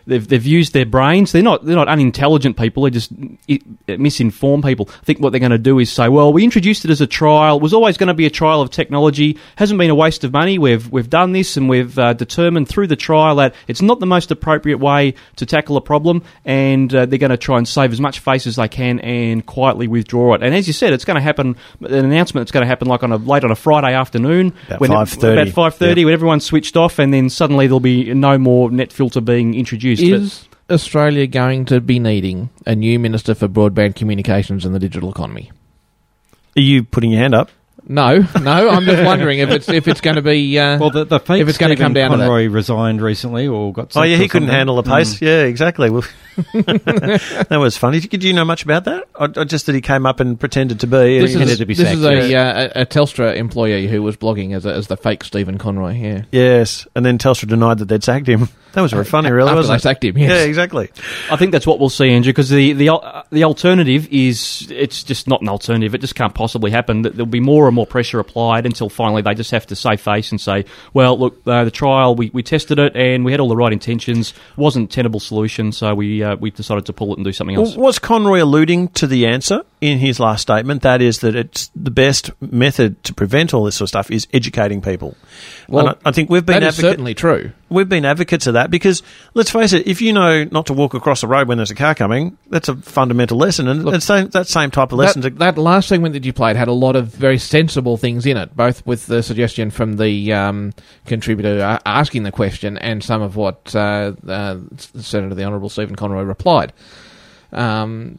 they've they've used their brains. They're not they're not unintelligent people. They're just I- misinformed people. I think what they're going to do is say, well, we introduced it as a trial. It was always going to be a trial of technology. Hasn't been a waste of money. We've we've done this, and we've uh, determined through the trial that it's not the most appropriate way to tackle a problem, and uh, they're going to try and save as much face as they can and quietly withdraw it. And as you said, it's going to happen. An announcement that's going to happen like on a late on a Friday afternoon, About when five thirty. About five thirty, Yep. when everyone's switched off, and then suddenly there'll be no more net filter being introduced. Is Australia going to be needing a new Minister for Broadband Communications and the Digital Economy? Are you putting your hand up? No, no. I'm just wondering if it's if it's going to be uh, Well, the, the fake if it's going to come down Conroy to that. resigned recently or got Oh, sacked yeah, or he couldn't something. handle the pace. Mm. Yeah, exactly. Well, that was funny. Did you know much about that? Or, or just that he came up and pretended to be? This, and is, to be this sacked? is a, uh, a, a Telstra employee who was blogging as, a, as the fake Stephen Conroy. Yeah. Yes, and then Telstra denied that they'd sacked him. That was very funny, really, After wasn't they it? sacked him, yes. Yeah, exactly. I think that's what we'll see, Andrew, because the the al- the alternative is it's just not an alternative. It just can't possibly happen. There'll be more and more pressure applied until finally they just have to save face and say, well, look, uh, the trial, we, we tested it and we had all the right intentions. Wasn't a tenable solution, so we uh, we decided to pull it and do something else. Well, was Conroy alluding to the answer in his last statement? That is that it's the best method to prevent all this sort of stuff is educating people. Well, and I, I think we've been that is advocate- certainly true. We've been advocates of that because, let's face it, if you know not to walk across the road when there's a car coming, that's a fundamental lesson. And Look, it's same, that same type of lesson. That, to, that last segment that you played had a lot of very sensible things in it, both with the suggestion from the um, contributor uh, asking the question and some of what uh, uh, Senator the Honourable Stephen Conroy replied. Um,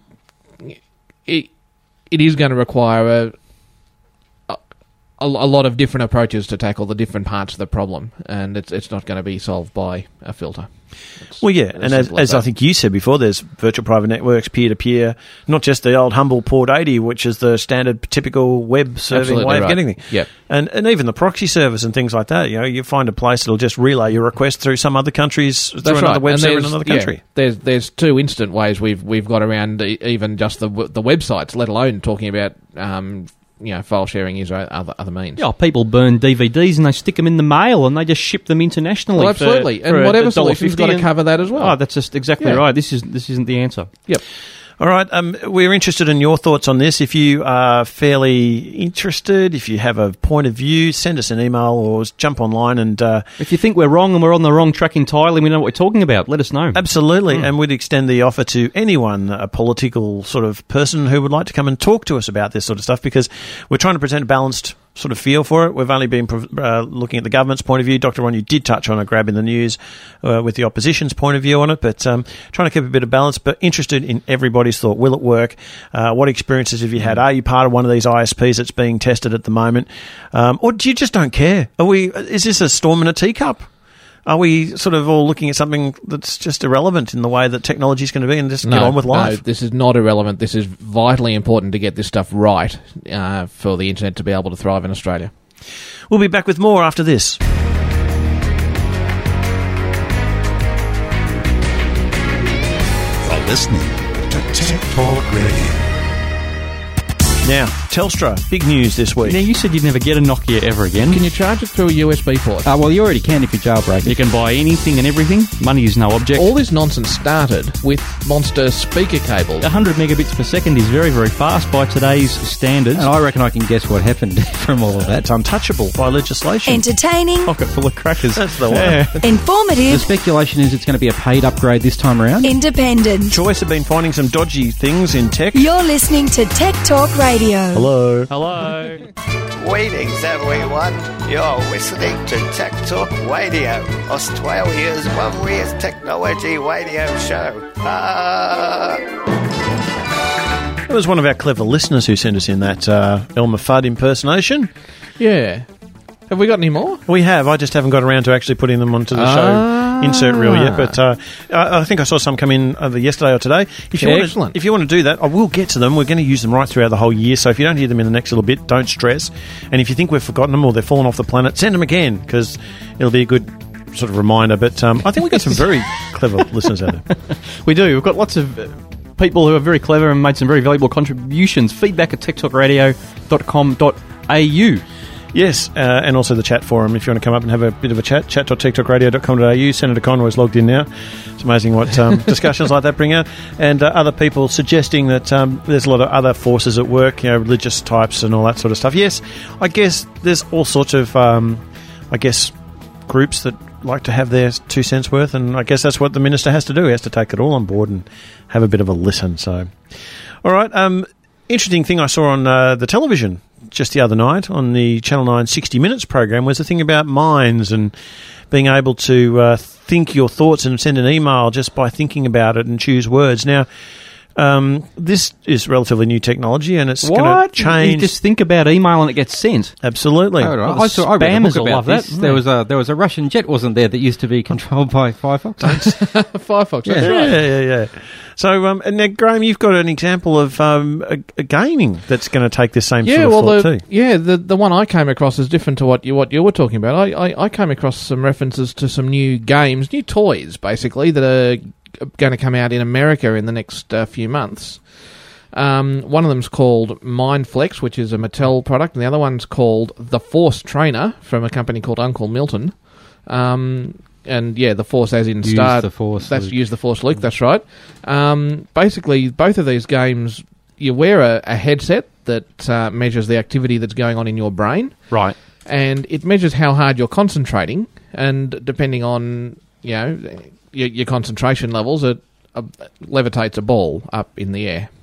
it it is going to require a, a a lot of different approaches to tackle the different parts of the problem, and it's it's not going to be solved by a filter. It's well, yeah, and as, simple as that. I think you said before, there's virtual private networks, peer-to-peer, not just the old humble port eighty, which is the standard typical web serving Absolutely way of right. getting things. Yep. And and even the proxy service and things like that. You know, you find a place that'll just relay your request through some other countries, through That's another right. web And server in there's- another yeah, country. there's there's two instant ways we've we've got around e- even just the w- the websites, let alone talking about um, you know file sharing is other other means. Yeah, people burn D V Ds and they stick them in the mail and they just ship them internationally. Well, for- absolutely. for And a- whatever a dollar solution's fifty got to and- cover that as well. Oh, that's just exactly Yeah. right. This is this isn't the answer. Yep. All right, um, we're interested in your thoughts on this. If you are fairly interested, if you have a point of view, send us an email or jump online and... Uh, If you think we're wrong and we're on the wrong track entirely, we know what we're talking about, let us know. Absolutely, and we'd extend the offer to anyone, a political sort of person who would like to come and talk to us about this sort of stuff, because we're trying to present a balanced sort of feel for it. We've only been uh, looking at the government's point of view. Doctor Ron, you did touch on a grab in the news uh, with the opposition's point of view on it, but um, trying to keep a bit of balance, but interested in everybody's thought. Will it work? Uh, what experiences have you had? Are you part of one of these I S Ps that's being tested at the moment? Um, or do you just don't care? Are we? Is this a storm in a teacup? Are we sort of all looking at something that's just irrelevant in the way that technology is going to be and just No, get on with life? no, this is not irrelevant. This is vitally important to get this stuff right uh, for the internet to be able to thrive in Australia. We'll be back with more after this. You're listening to Tech Talk Radio. Now, Telstra, big news this week. Now, you said you'd never get a Nokia ever again. Can you charge it through a U S B port? Uh, well, you already can if you jailbreak it. You can buy anything and everything. Money is no object. All this nonsense started with Monster speaker cables. one hundred megabits per second is very, very fast by today's standards. And I reckon I can guess what happened from all of that. It's untouchable by legislation. Entertaining, Pocket full of crackers. That's the one. Yeah. The informative, speculation is it's going to be a paid upgrade this time around. independent. Choice have been finding some dodgy things in tech. You're listening to Tech Talk Radio. Hello. Hello. Greetings, everyone. You're listening to Tech Talk Radio, Australia's loveliest technology radio show. Ah. It was one of our clever listeners who sent us in that uh, Elmer Fudd impersonation. Yeah. Have we got any more? We have. I just haven't got around to actually putting them onto the Ah. show insert reel yet. But uh, I, I think I saw some come in either yesterday or today. If you Excellent. want to, if you want to do that, I will get to them. We're going to use them right throughout the whole year. So if you don't hear them in the next little bit, don't stress. And if you think we've forgotten them or they're fallen off the planet, send them again because it'll be a good sort of reminder. But um, I think we've got some very clever listeners out there. We do. We've got lots of uh, people who are very clever and made some very valuable contributions. Feedback at tech talk radio dot com dot a u. Yes, uh, and also the chat forum if you want to come up and have a bit of a chat, chat dot tech talk radio dot com dot a u. Senator Conroy's logged in now. It's amazing what um, discussions like that bring out. And uh, other people suggesting that um, there's a lot of other forces at work, you know, religious types and all that sort of stuff. Yes, I guess there's all sorts of, um, I guess, groups that like to have their two cents worth, and I guess that's what the minister has to do. He has to take it all on board and have a bit of a listen. So, all right, um, interesting thing I saw on uh, the television just the other night on the Channel nine sixty minutes program was the thing about minds and being able to uh, think your thoughts and send an email just by thinking about it and choose words. Now, um, this is relatively new technology and it's going to change. You just think about email and it gets sent. Absolutely. Oh, right. Well, I, saw, I read a book spammers will about love this. that. There was a there was a Russian jet, wasn't there, that used to be controlled by Firefox? Firefox, that's yeah. right. Yeah, yeah, yeah. So, um, and now, Graham, you've got an example of um, a, a gaming that's going to take this same Yeah, sort of well, thought the, too. yeah, the the one I came across is different to what you what you were talking about. I, I, I came across some references to some new games, new toys, basically, that are going to come out in America in the next uh, few months. Um, one of them's called Mindflex, which is a Mattel product, and the other one's called The Force Trainer from a company called Uncle Milton. Um, and yeah, the Force as in Use Star. the Force, That's Luke. Use the Force, Luke. That's right. Um, basically, both of these games, you wear a, a headset that uh, measures the activity that's going on in your brain, Right. and it measures how hard you're concentrating. And depending on you know your, your concentration levels, it uh, levitates a ball up in the air.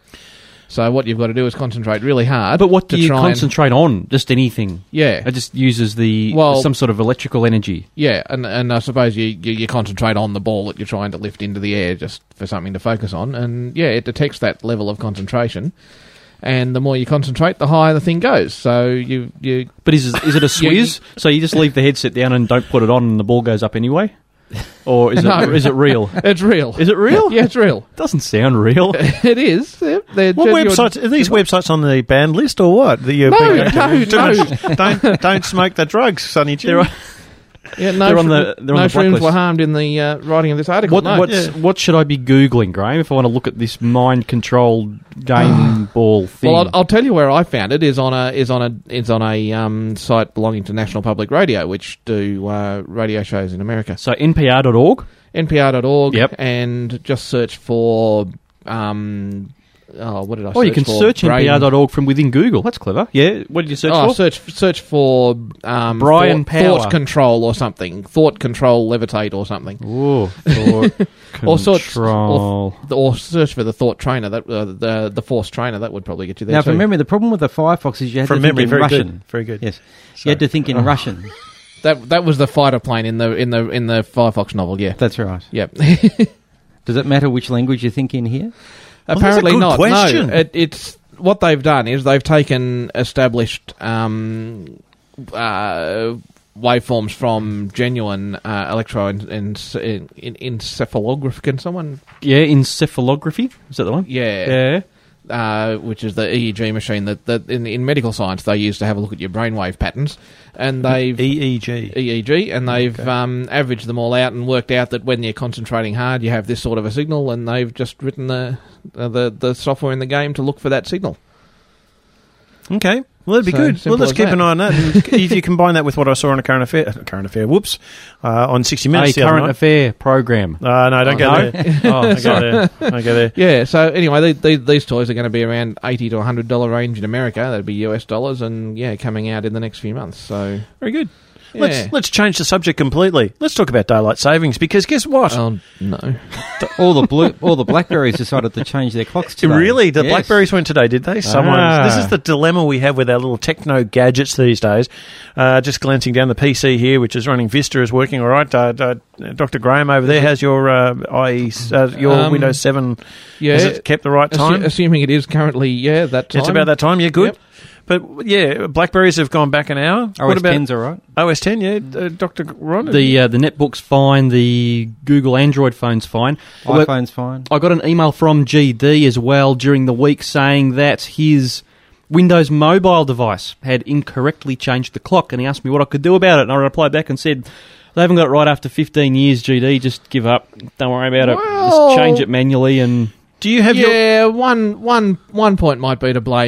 So what you've got to do is concentrate really hard. But what do to you try concentrate on? Just anything? Yeah. It just uses the Well- some sort of electrical energy. And, yeah, and and I suppose you, you you concentrate on the ball that you're trying to lift into the air just for something to focus on, and yeah, it detects that level of concentration. And the more you concentrate, the higher the thing goes. So you you. But is is it a swizz? So you just leave the headset down and don't put it on, and the ball goes up anyway? Or is No. it is it real? It's real. Is it real? Yeah, it's real. Doesn't sound real. It is. They're, they're What genuine- websites are these websites on the banned list or what? That you're No, being- no, too no. much- don't don't smoke the drugs, Sonny Jim. They're on- Yeah, no, They're on fr- the- they're on no the shrooms blacklist. were harmed in the uh, writing of this article. What no. what's, what should I be googling, Graham, if I want to look at this mind controlled game ball thing? Well, I'll, I'll tell you where I found it. Is on a is on a is on a um, site belonging to National Public Radio, which do uh, radio shows in America. So N P R dot org? N P R dot org. Yep. And just search for. Um, oh, what did I? Oh, search you can for? search Brain- N P R dot org from within Google. That's clever. Yeah. What did you search oh, for? search search for um, Brian thought, Power. thought control or something. Thought control levitate or something. Ooh, thought or, search, control. or, or search for the thought trainer. That uh, the the force trainer that would probably get you there. Now, too. from memory, the problem with the Firefox is you had From to memory, think in very Russian. good, very good. Yes, you had to think in Oh. Russian. That that was the fighter plane in the in the in the Firefox novel. Yeah, That's right. Yep. Does it matter which language you think in here? Well, that's a Apparently good not. question. No, it, it's what they've done is they've taken established um, uh, waveforms from genuine uh, electro en- en- en- encephalography. Can someone? Yeah, encephalography. Is that the one? Yeah. Yeah. Uh, which is the E E G machine that, that in, in medical science they use to have a look at your brainwave patterns, and they've E E G. E E G, and they've um, averaged them all out and worked out that when you're concentrating hard, you have this sort of a signal, and they've just written the uh, the the software in the game to look for that signal. Okay, well that'd be So, good. Well, simple let's as keep that. an eye on that. And if you combine that with what I saw on a current affair, current affair, whoops, uh, on sixty minutes. A the other current night. affair program. Uh, no, don't Oh, go no? there. Oh, don't go there. Don't go there. Yeah. So anyway, they, they, these toys are going to be around eighty to a hundred dollar range in America. That'd be U S dollars, and yeah, coming out in the next few months. So Very good. yeah. Let's let's change the subject completely. Let's talk about daylight savings because guess what? Oh no! all the blue, all the Blackberries decided to change their clocks today. Really, the Yes. Blackberries went today, did they? Someone. Ah. This is the dilemma we have with our little techno gadgets these days. Uh, just glancing down the P C here, which is running Vista, is working all right. Uh, uh, Doctor Graham over there has your uh, I E, uh, your Um, Windows seven. Yeah, Has it kept the right time? Assu- assuming it is currently, yeah, that time. It's about that time. Yeah, good. Yep. But yeah, Blackberries have gone back an hour. O S what about ten's all right. O S ten? Yeah, uh, Doctor Ron. The uh, the netbook's fine. The Google Android phone's fine. Although iPhone's fine. I got an email from G D as well during the week saying that his Windows mobile device had incorrectly changed the clock, and he asked me what I could do about it. And I replied back and said, "They haven't got it right after fifteen years, G D. Just give up. Don't worry about it. Well- Just change it manually." And do you have your? Yeah, one, one, one point might be to blame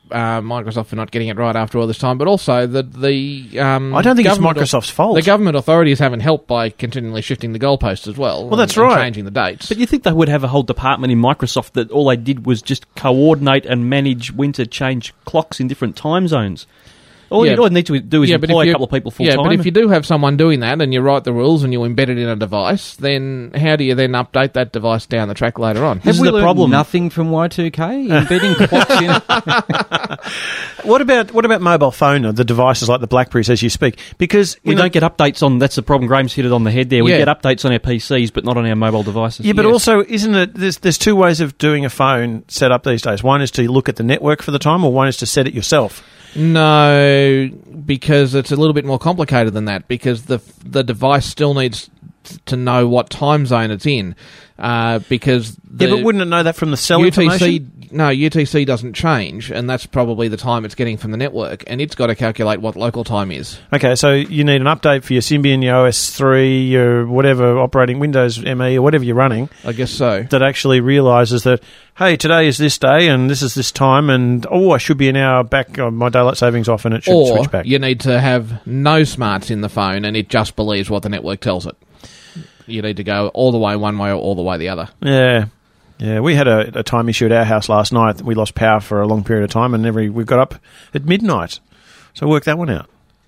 uh, Microsoft for not getting it right after all this time, but also the the. Um, I don't think it's government- Microsoft's fault. The government authorities haven't helped by continually shifting the goalposts as well. Well, that's and, and right. changing the dates. But you think they would have a whole department in Microsoft that all they did was just coordinate and manage when to change clocks in different time zones? All Yeah. you all you need to do is Yeah, but employ if a you- couple of people full Yeah, time. but if you do have someone doing that and you write the rules and you embed it in a device, then how do you then update that device down the track later on? Have we learned nothing from Y two K? Embedding clocks in. What about what about mobile phone, or the devices like the BlackBerries as you speak? Because we you know, don't get updates on. That's the problem. Graham's hit it on the head there. We Yeah. get updates on our P Cs, but not on our mobile devices. Yeah, but also, isn't it? There's there's two ways of doing a phone set up these days. One is to look at the network for the time, or one is to set it yourself. No, because it's a little bit more complicated than that. Because the the device still needs to know what time zone it's in. Uh, because the Yeah, but wouldn't it know that from the cell U T C, information? No, U T C doesn't change, and that's probably the time it's getting from the network, and it's got to calculate what local time is. Okay, so you need an update for your Symbian, your O S three, your whatever operating Windows M E or whatever you're running. I guess so. That actually realises that, hey, today is this day and this is this time, and oh, I should be an hour back on my daylight savings off, and it should Or switch back. you need to have no smarts in the phone, and it just believes what the network tells it. You need to go all the way one way or all the way the other. Yeah. Yeah, we had a, a time issue at our house last night. We lost power for a long period of time, and every we got up at midnight. So work that one out.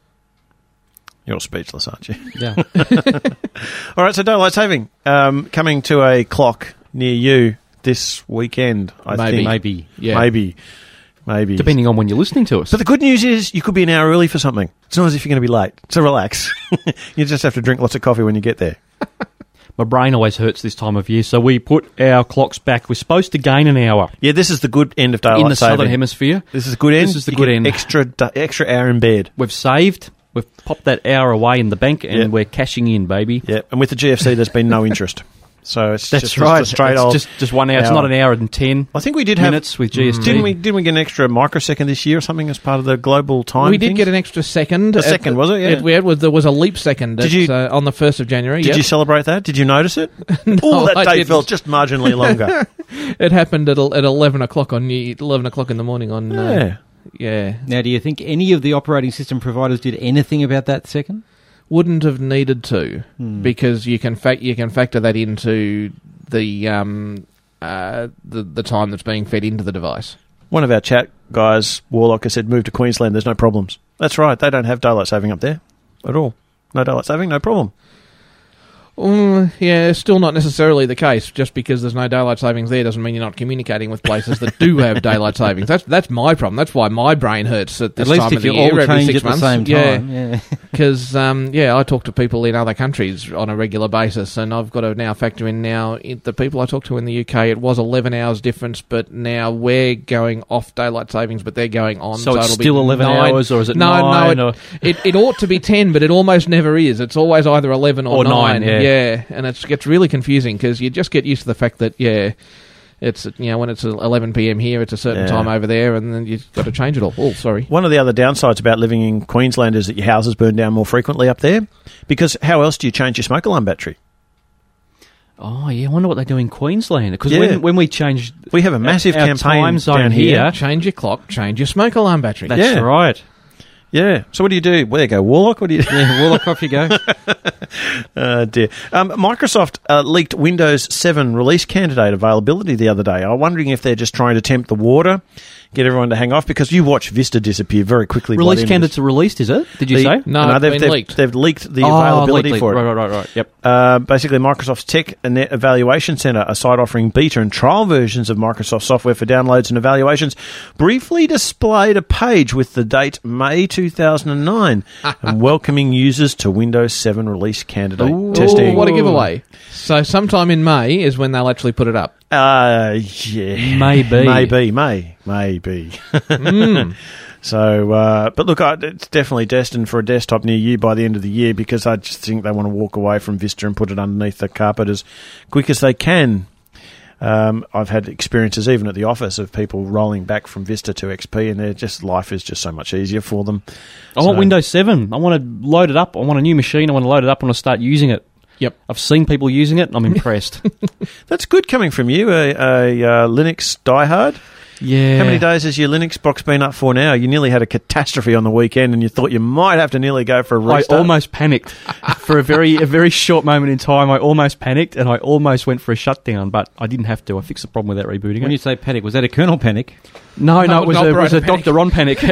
You're speechless, aren't you? Yeah. All right, so daylight saving um, coming to a clock near you this weekend, I Maybe. think. Maybe, yeah. Maybe. Maybe. Depending on when you're listening to us. But the good news is you could be an hour early for something. It's not as if you're going to be late. So relax. You just have to drink lots of coffee when you get there. My brain always hurts this time of year, so we put our clocks back. We're supposed to gain an hour. Yeah, this is the good end of daylight in the saving. southern hemisphere. This is the good end. This is the You good get end. Extra, da- extra hour in bed. We've saved. We've popped that hour away in the bank, and Yeah. we're cashing in, baby. Yeah, and with the G F C, there's been no interest. So it's That's just, right. It's a straight It's old just just one hour. It's not an hour and ten. I think we did have minutes with G S T. Didn't we? Didn't we get an extra microsecond this year or something as part of the global time? We did thing? get an extra second. A at second, the- was it? Yeah. It, it was, there was a leap second Did at, you- uh, on the first of January. Did yep. you celebrate that? Did you notice it? No, oh, that I day didn't. felt just marginally longer. It happened at el- at eleven o'clock on New- eleven o'clock in the morning on. Yeah. Uh, yeah. Now, do you think any of the operating system providers did anything about that second? Wouldn't have needed to Hmm. because you can fac- you can factor that into the um uh the the time that's being fed into the device. One of our chat guys, Warlock, has said, move to Queensland, there's no problems. That's right, they don't have daylight saving up there at all. No daylight saving, no problem. Mm, yeah, still not necessarily the case. Just because there's no daylight savings there doesn't mean you're not communicating with places that do have daylight savings. That's that's my problem. That's why my brain hurts at this At least time if of the you year all every change six at the months. same time, yeah. Because um, yeah, I talk to people in other countries on a regular basis, and I've got to now factor in now in the people I talk to in the U K. It was eleven hours difference, but now we're going off daylight savings, but they're going on. So it's it'll be still eleven nine. hours, or is it no, nine, No, or- it, it, it ought to be ten, but it almost never is. It's always either eleven or, Or nine, yeah. yeah, and it gets really confusing because you just get used to the fact that yeah, it's you know when it's eleven p.m. here, it's a certain Yeah. time over there, and then you've got to change it all. Oh, sorry. One of the other downsides about living in Queensland is that your houses burn down more frequently up there, because how else do you change your smoke alarm battery? Oh, yeah, I wonder what they do in Queensland. Because Yeah. when, when we changed... We have a massive our campaign time zone down here. here. Change your clock, change your smoke alarm battery. That's Yeah. right. Yeah. So what do you do? Well, there you go, Warlock. What do you do? Yeah, Warlock, off you go. Oh, dear. Um, Microsoft uh, leaked Windows seven release candidate availability the other day. I'm wondering if they're just trying to tempt the water, get everyone to hang off, because you watch Vista disappear very quickly. by the Release end of candidates are released, is it? Did you The- say? No, it's they've, been they've, leaked. they've leaked the Oh, availability leaked, for leaked. it. Right, right, right, right. Yep. Uh, basically, Microsoft's Tech and Net Evaluation Center, a site offering beta and trial versions of Microsoft software for downloads and evaluations, briefly displayed a page with the date May two thousand nine and welcoming users to Windows seven release candidate Ooh, testing. what a giveaway. So sometime in May is when they'll actually put it up. Uh, yeah. Maybe. Maybe, may. Maybe. Mm. So, uh, but look, I, it's definitely destined for a desktop near you by the end of the year, because I just think they want to walk away from Vista and put it underneath the carpet as quick as they can. Um, I've had experiences even at the office of people rolling back from Vista to X P, and they're just life is just so much easier for them. I want Windows seven. I want to load it up. I want a new machine. I want to load it up. I want to start using it. Yep. I've seen people using it, and I'm impressed. That's good coming from you, a, a uh, Linux diehard. Yeah. How many days has your Linux box been up for now? You nearly had a catastrophe on the weekend and you thought you might have to nearly go for a restart. I almost panicked. For a very a very short moment in time, I almost panicked and I almost went for a shutdown, but I didn't have to. I fixed the problem without rebooting it. When you say panic, was that a kernel panic? No, no, No, it was an a, it was a operator Doctor Ron panic.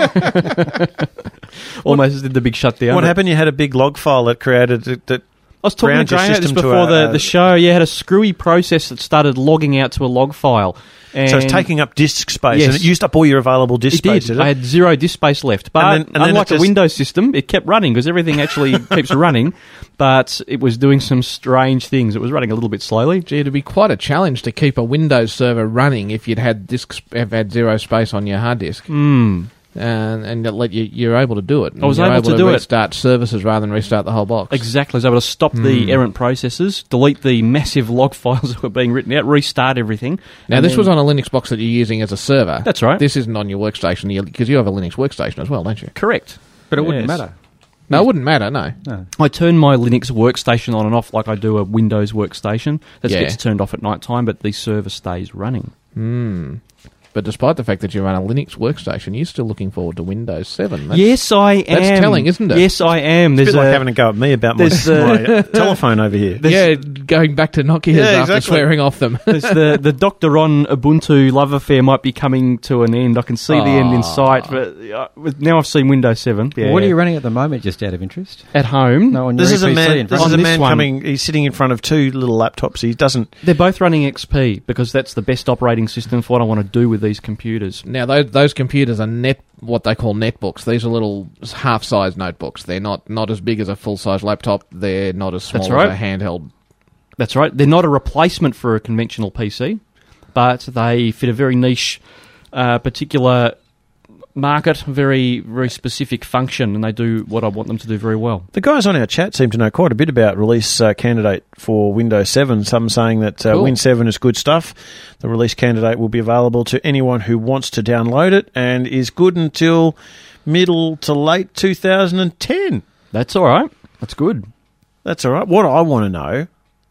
Almost did the big shutdown. What but- happened? You had a big log file that created that. that I was talking to ground your Graham about this system to before a- the, the show. Yeah, had a screwy process that started logging out to a log file. And So it's taking up disk space, Yes. and it used up all your available disk It space. did. Did it? I had zero disk space left. But And then- and then unlike it just- a Windows system, it kept running because everything actually keeps running. But it was doing some strange things. It was running a little bit slowly. Gee, it'd be quite a challenge to keep a Windows server running if you'd had disk, have had zero space on your hard disk. Hmm. And, and it let you, you're able to do it. I was You're able to do it. restart services rather than restart the whole box. Exactly. I was able to stop the Hmm. errant processes, delete the massive log files that were being written out, restart everything. Now, and this then- was on a Linux box that you're using as a server. That's right. This isn't on your workstation because you have a Linux workstation as well, don't you? Correct. But it wouldn't Yes. matter. No, it wouldn't matter, no. No. I turn my Linux workstation on and off like I do a Windows workstation. That Yeah. gets turned off at night time, but the server stays running. Hmm. But despite the fact that you run a Linux workstation, you're still looking forward to Windows seven. That's, yes, I am. That's telling, isn't it? Yes, I am. It's a There's bit like having a go at me about my, there's, uh, my uh, telephone over here. Yeah, going back to Nokia's Yeah, after exactly. swearing off them. There's the the Doctor Ron Ubuntu love affair might be coming to an end. I can see the end in Aw. sight, but uh, with- now I've seen Windows seven. Yeah. What are you running at the moment, just out of interest? At home? No, on your This is a E P C man. in This front is of a you. this man one- coming. He's sitting in front of two little laptops. He doesn't. They're both running X P because that's the best operating system for what I want to do with these computers. Now, those, those computers are net what they call netbooks. These are little half-size notebooks. They're not, not as big as a full-size laptop. They're not as small That's right. as a handheld. That's right. They're not a replacement for a conventional P C, but they fit a very niche, uh, particular market, very very specific function, and they do what I want them to do very well. The guys on our chat seem to know quite a bit about release uh, candidate for Windows seven. Some saying that uh, Cool. Win seven is good stuff. The release candidate will be available to anyone who wants to download it and is good until middle to late two thousand ten. That's all right. That's good. That's all right. What I want to know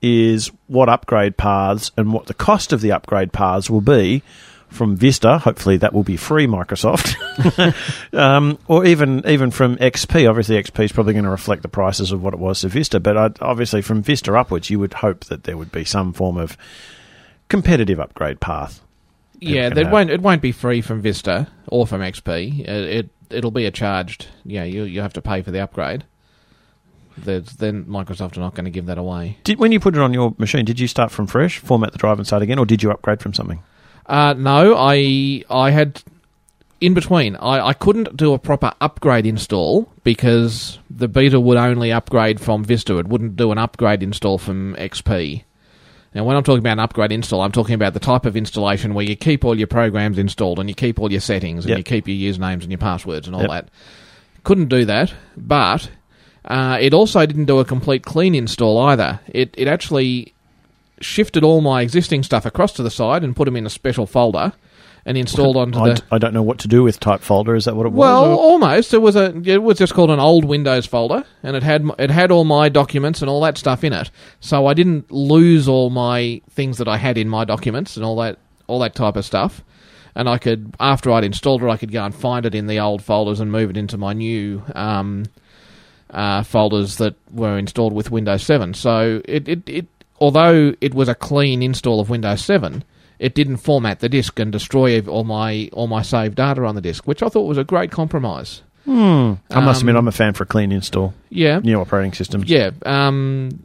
is what upgrade paths and what the cost of the upgrade paths will be from Vista. Hopefully that will be free, Microsoft. um, or even even from X P. Obviously X P is probably going to reflect the prices of what it was to Vista, but I'd, obviously from Vista upwards you would hope that there would be some form of competitive upgrade path. Yeah, can that have. won't it won't be free from Vista or from X P. It, it it'll be a charged. Yeah, you you have to pay for the upgrade. There's, then Microsoft are not going to give that away. Did, when you put it on your machine, did you start from fresh, format the drive and start again, or did you upgrade from something? Uh, no, I I had in between. I, I couldn't do a proper upgrade install because the beta would only upgrade from Vista. It wouldn't do an upgrade install from X P. Now, when I'm talking about an upgrade install, I'm talking about the type of installation where you keep all your programs installed and you keep all your settings and Yep. you keep your usernames and your passwords and all Yep. that. Couldn't do that, but uh, it also didn't do a complete clean install either. It it actually shifted all my existing stuff across to the side and put them in a special folder and installed onto I, the... d- I don't know what to do with type folder. Is that what it was? Well, or- almost. It was a. It was just called an old Windows folder, and it had it had all my documents and all that stuff in it. So I didn't lose all my things that I had in my documents and all that all that type of stuff. And I could, after I'd installed it, I could go and find it in the old folders and move it into my new um, uh, folders that were installed with Windows seven. So it, it it although it was a clean install of Windows seven. It didn't format the disk and destroy all my all my saved data on the disk, which I thought was a great compromise. Hmm. I must Um, admit, I'm a fan for a clean install. Yeah. New operating systems. Yeah. Um,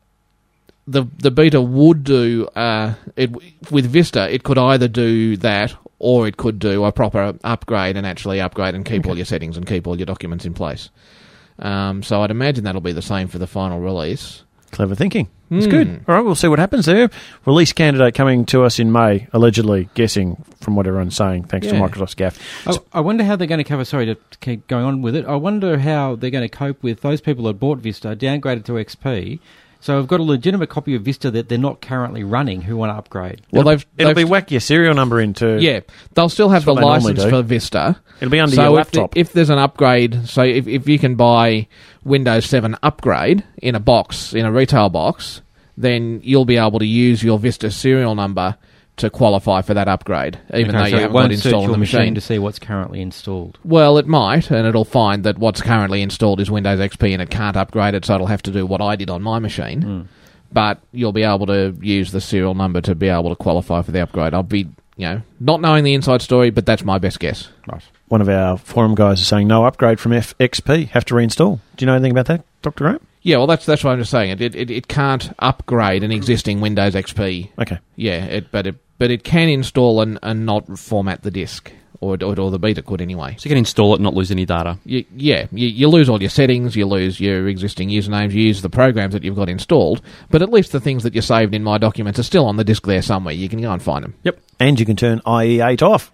the the beta would do uh, it with Vista. It could either do that or it could do a proper upgrade and actually upgrade and keep Okay. all your settings and keep all your documents in place. Um, so I'd imagine that'll be the same for the final release. Clever thinking. It's Hmm. good. All right, we'll see what happens there. Release candidate coming to us in May, allegedly, guessing from what everyone's saying, thanks to Yeah. Microsoft's gaff. I, I wonder how they're going to cover. Sorry to keep going on with it. I wonder how they're going to cope with those people that bought Vista, downgraded to X P. So I've got a legitimate copy of Vista that they're not currently running who want to upgrade. Well, it'll, they've- it'll they've- be whack your serial number into... Yeah, they'll still have That's the what they normally license do. for Vista. It'll be under so your if the- laptop. If, there's an upgrade, so if, if you can buy Windows seven upgrade in a box, in a retail box, then you'll be able to use your Vista serial number to qualify for that upgrade, even Okay, though so you it haven't won't got search installed on your the machine machine. to see what's currently installed. Well, it might, and it'll find that what's currently installed is Windows X P and it can't upgrade it, so it'll have to do what I did on my machine. Mm. But you'll be able to use the serial number to be able to qualify for the upgrade. I'll be, you know, not knowing the inside story, but that's my best guess. Right. One of our forum guys is saying no upgrade from F- X P, have to reinstall. Do you know anything about that, Doctor Graham? Yeah, well, that's that's what I'm just saying. It it, it, it can't upgrade an existing Windows X P. Okay. Yeah, it, but it but it can install and, and not format the disk, or, or or the beta could anyway. So you can install it and not lose any data. You, yeah, you, you lose all your settings, you lose your existing usernames, you use the programs that you've got installed, but at least the things that you saved in My Documents are still on the disk there somewhere. You can go and find them. Yep. And you can turn I E eight off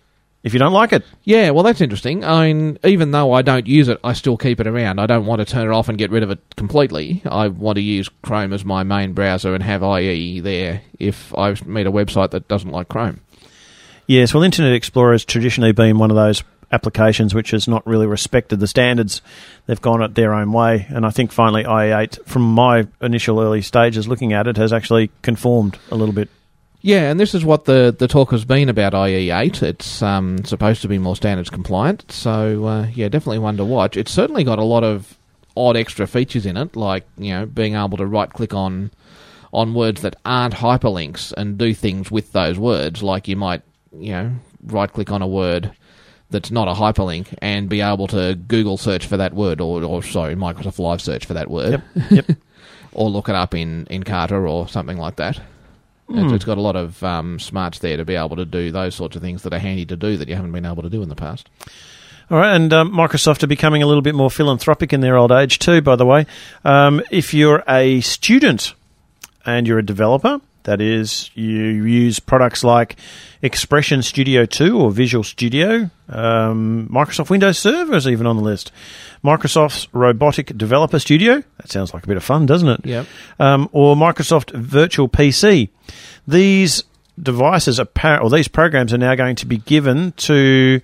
if you don't like it. Yeah, well, that's interesting. I mean, even though I don't use it, I still keep it around. I don't want to turn it off and get rid of it completely. I want to use Chrome as my main browser and have I E there if I meet a website that doesn't like Chrome. Yes, well, Internet Explorer has traditionally been one of those applications which has not really respected the standards. They've gone it their own way, and I think finally I E eight, from my initial early stages looking at it, has actually conformed a little bit. Yeah, and this is what the, the talk has been about I E eight. It's um, supposed to be more standards compliant, so uh, yeah, definitely one to watch. It's certainly got a lot of odd extra features in it, like, you know, being able to right-click on on words that aren't hyperlinks and do things with those words, like you might, you know, right-click on a word that's not a hyperlink and be able to Google search for that word, or, or sorry, Microsoft Live search for that word. Yep, yep. Or look it up in, in Carter or something like that. Mm. It's, it's got a lot of um, smarts there to be able to do those sorts of things that are handy to do that you haven't been able to do in the past. All right, and um, Microsoft are becoming a little bit more philanthropic in their old age too, by the way. Um, if you're a student and you're a developer, that is, you use products like Expression Studio two or Visual Studio, um, Microsoft Windows Server is even on the list, Microsoft's Robotic Developer Studio, that sounds like a bit of fun, doesn't it? Yep. Um, or Microsoft Virtual P C. These devices, are, or these programs are now going to be given to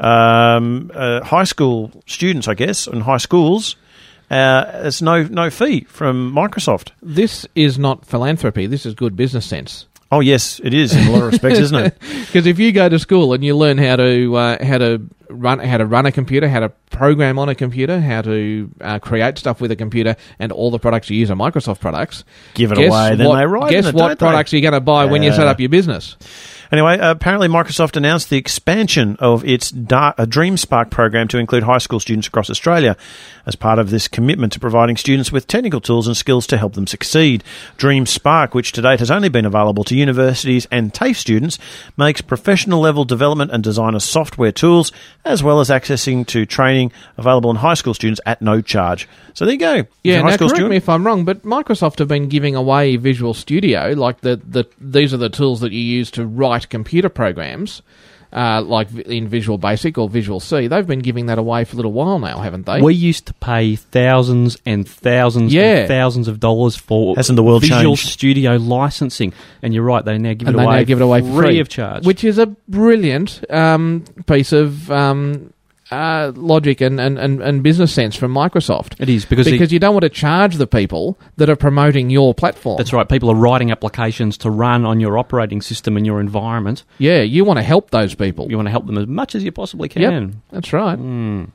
um, uh, high school students, I guess, and high schools. Uh, it's no no fee from Microsoft. This is not philanthropy. This is good business sense. Oh yes, it is in a lot of respects, isn't it? Because if you go to school and you learn how to uh, how to run how to run a computer, how to program on a computer, how to uh, create stuff with a computer, and all the products you use are Microsoft products, give it guess away, then what, they write Guess in it, what don't they? products you're going to buy when you Yeah. set up your business. Anyway, uh, apparently Microsoft announced the expansion of its da- a DreamSpark program to include high school students across Australia as part of this commitment to providing students with technical tools and skills to help them succeed. DreamSpark, which to date has only been available to universities and TAFE students, makes professional-level development and design of software tools, as well as accessing to training available in high school students at no charge. So there you go. If you're Yeah, a high now school correct student, me if I'm wrong, but Microsoft have been giving away Visual Studio, like the, the these are the tools that you use to write computer programs, uh, like in Visual Basic or Visual C. They've been giving that away for a little while now, haven't they? We used to pay thousands and thousands Yeah. and thousands of dollars for Hasn't the world Visual changed? Studio licensing, and you're right, they now give and it they away now give it away for free of charge. which is a brilliant um, piece of um, uh, logic and, and, and, and business sense from Microsoft. It is, because because the- you don't want to charge the people that are promoting your platform. That's right. People are writing applications to run on your operating system and your environment. Yeah, you want to help those people. You want to help them as much as you possibly can. Yep, that's right. Mm.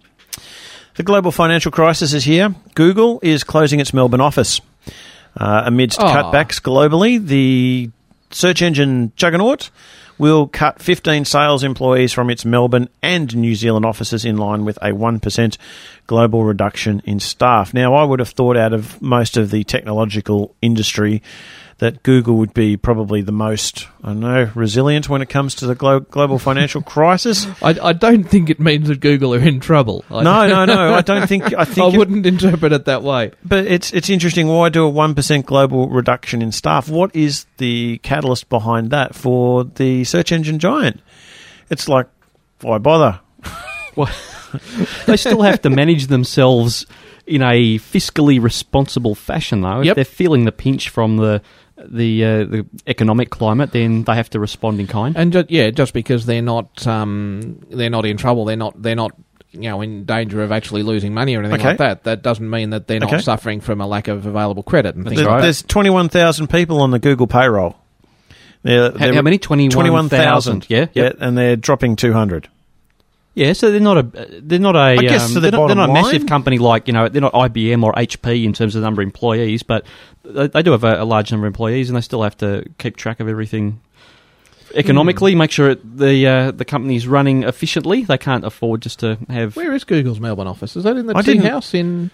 the global financial crisis is here. Google is closing its Melbourne office. Uh, amidst Oh. cutbacks globally, the search engine juggernaut will cut fifteen sales employees from its Melbourne and New Zealand offices in line with a one percent global reduction in staff. Now, I would have thought out of most of the technological industry that Google would be probably the most, I don't know, resilient when it comes to the glo- global financial crisis. I, I don't think it means that Google are in trouble. I, No, no, no. I don't think. I think I wouldn't interpret it that way. But it's it's interesting. Why do a one percent global reduction in staff? What is the catalyst behind that for the search engine giant? It's like, why bother? Well, they still have to manage themselves in a fiscally responsible fashion, though. If Yep. they're feeling the pinch from the the uh, the economic climate, then they have to respond in kind. And ju- yeah, just because they're not um, they're not in trouble, they're not they're not you know in danger of actually losing money or anything Okay. like that. That doesn't mean that they're not Okay. suffering from a lack of available credit and things There- like that. There's twenty-one thousand people on the Google payroll. They're, How- they're how many? twenty-one thousand, yeah? yeah, Yep. and they're dropping two hundred. Yeah, so they're not a they're not a I guess um, for they're, the not, they're not a bottom massive line. company like, you know, they're not I B M or H P in terms of the number of employees, but they, they do have a, a large number of employees, and they still have to keep track of everything economically, make sure it, the uh, the company's running efficiently. They can't afford just to have. Where is Google's Melbourne office? Is that in the I tea didn't- house in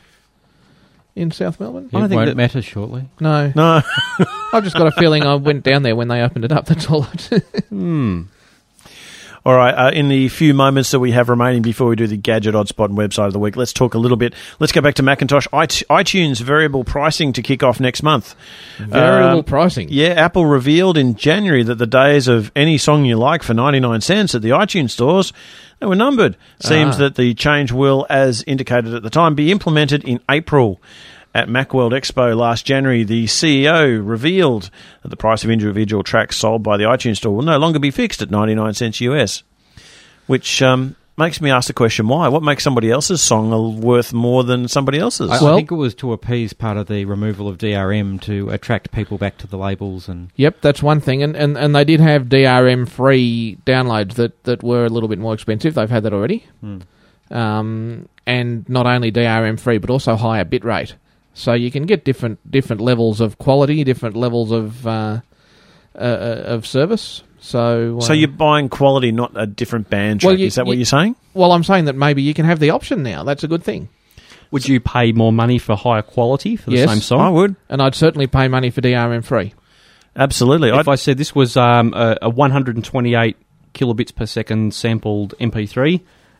in South Melbourne? It won't matter shortly. No, no. I've just got a feeling I went down there when they opened it up. That's all. Hmm. All right, uh, in the few moments that we have remaining before we do the Gadget Oddspot and Website of the Week, let's talk a little bit. Let's go back to Macintosh. iTunes variable pricing to kick off next month. Variable Um, pricing. Yeah, Apple revealed in January that the days of any song you like for ninety-nine cents at the iTunes stores, they were numbered. Seems Ah. that the change will, as indicated at the time, be implemented in April. At Macworld Expo last January, the C E O revealed that the price of individual tracks sold by the iTunes Store will no longer be fixed at ninety-nine cents U S, which um, makes me ask the question, why? What makes somebody else's song worth more than somebody else's? I, I think it was to appease part of the removal of D R M to attract people back to the labels. And Yep, that's one thing, and, and and they did have D R M free downloads that, that were a little bit more expensive. They've had that already, Hmm. um, and not only D R M free but also higher bit rate. So you can get different different levels of quality, different levels of uh, uh, of service. So, uh, So you're buying quality, not a different band track. Well, you- Is that what you- you're saying? Well, I'm saying that maybe you can have the option now. That's a good thing. Would you pay more money for higher quality for the Yes, same song? I would. And I'd certainly pay money for D R M free. Absolutely. If I said this was um, a, a one hundred twenty-eight kilobits per second sampled M P three,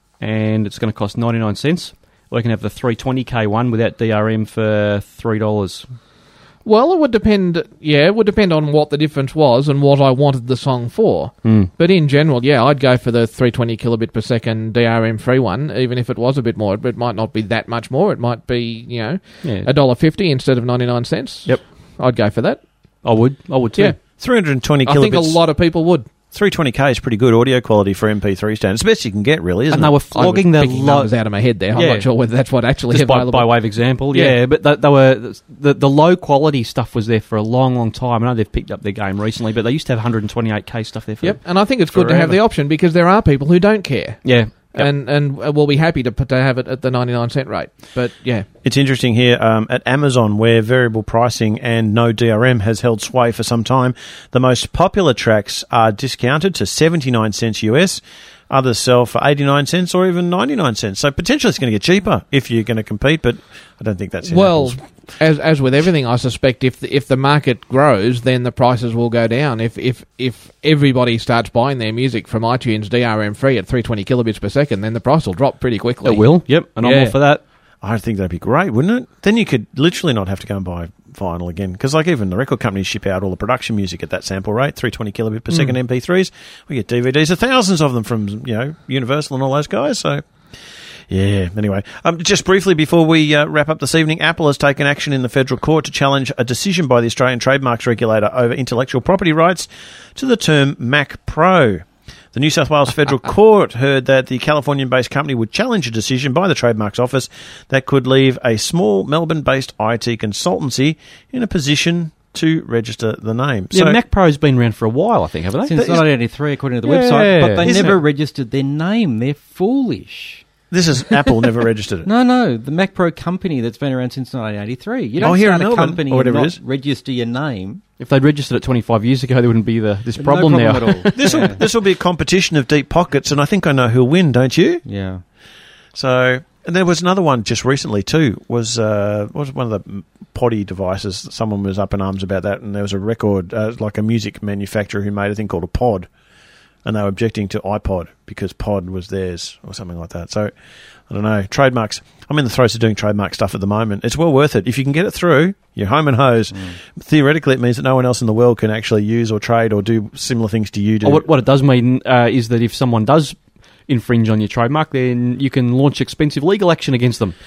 and it's going to cost ninety-nine cents, or you can have the three twenty K one without D R M for three dollars. Well, it would depend. Yeah, it would depend on what the difference was and what I wanted the song for. Mm. But in general, yeah, I'd go for the three twenty kilobit per second D R M free one, even if it was a bit more. It might not be that much more. It might be, you know, Yeah. a dollar fifty instead of ninety nine cents. Yep, I'd go for that. I would. I would too. Yeah, three hundred twenty I kilobits. think a lot of people would. three twenty K is pretty good audio quality for M P three standards. It's the best you can get, really, isn't And it? they were flogging I the was picking low numbers out of my head there. I'm Yeah. not sure whether that's what actually Just by, available. by way of example, yeah. Yeah. But they, they were the the low quality stuff was there for a long, long time. I know they've picked up their game recently, but they used to have one hundred twenty-eight K stuff there for. Yep, and I think it's good to have forever. the option because there are people who don't care. Yeah. Yep. And and we'll be happy to put, to have it at the ninety-nine cent rate. But yeah, It's interesting here um, at Amazon, where variable pricing and no D R M has held sway for some time. The most popular tracks are discounted to seventy-nine cents U S. Others sell for eighty-nine cents or even ninety-nine cents. So potentially it's going to get cheaper if you're going to compete, but I don't think that's in well, Apple's. as as with everything, I suspect if the, if the market grows, then the prices will go down. If if if everybody starts buying their music from iTunes D R M free at three twenty kilobits per second, then the price will drop pretty quickly. It will. Yep, and I'm Yeah. all for that. I think that'd be great, wouldn't it? Then you could literally not have to go and buy vinyl again. Because like even the record companies ship out all the production music at that sample rate, three hundred twenty kilobit per second Mm. M P threes. We get D V Ds, of thousands of them from, you know, Universal and all those guys. So, yeah, anyway. Um, just briefly before we uh, wrap up this evening, Apple has taken action in the federal court to challenge a decision by the Australian Trademarks Regulator over intellectual property rights to the term Mac Pro. The New South Wales Federal Court heard that the Californian-based company would challenge a decision by the Trademarks Office that could leave a small Melbourne-based I T consultancy in a position to register the name. Yeah, Mac Pro's been around for a while, I think, haven't they? Since nineteen eighty-three, according to the Yeah. website, but they Isn't never it? registered their name. They're foolish. This is Apple never registered it. No, no, the Mac Pro company that's been around since nineteen eighty-three. You don't Oh, here start in a Melbourne, company or whatever and it not is. register your name. If they'd registered it twenty-five years ago, there wouldn't be the this No problem, problem now. at all. This will this will be a competition of deep pockets, and I think I know who'll win, don't you? Yeah. So, and there was another one just recently too. Was uh, was one of the potty devices? Someone was up in arms about that, and there was a record, uh, like a music manufacturer who made a thing called a pod, and they were objecting to iPod because pod was theirs or something like that. So, I don't know. Trademarks. I'm in the throes of doing trademark stuff at the moment. It's well worth it if you can get it through. You're home and hose. Mm. Theoretically, it means that no one else in the world can actually use or trade or do similar things to you do. Oh, what, what it does mean uh, is that if someone does infringe on your trademark, then you can launch expensive legal action against them.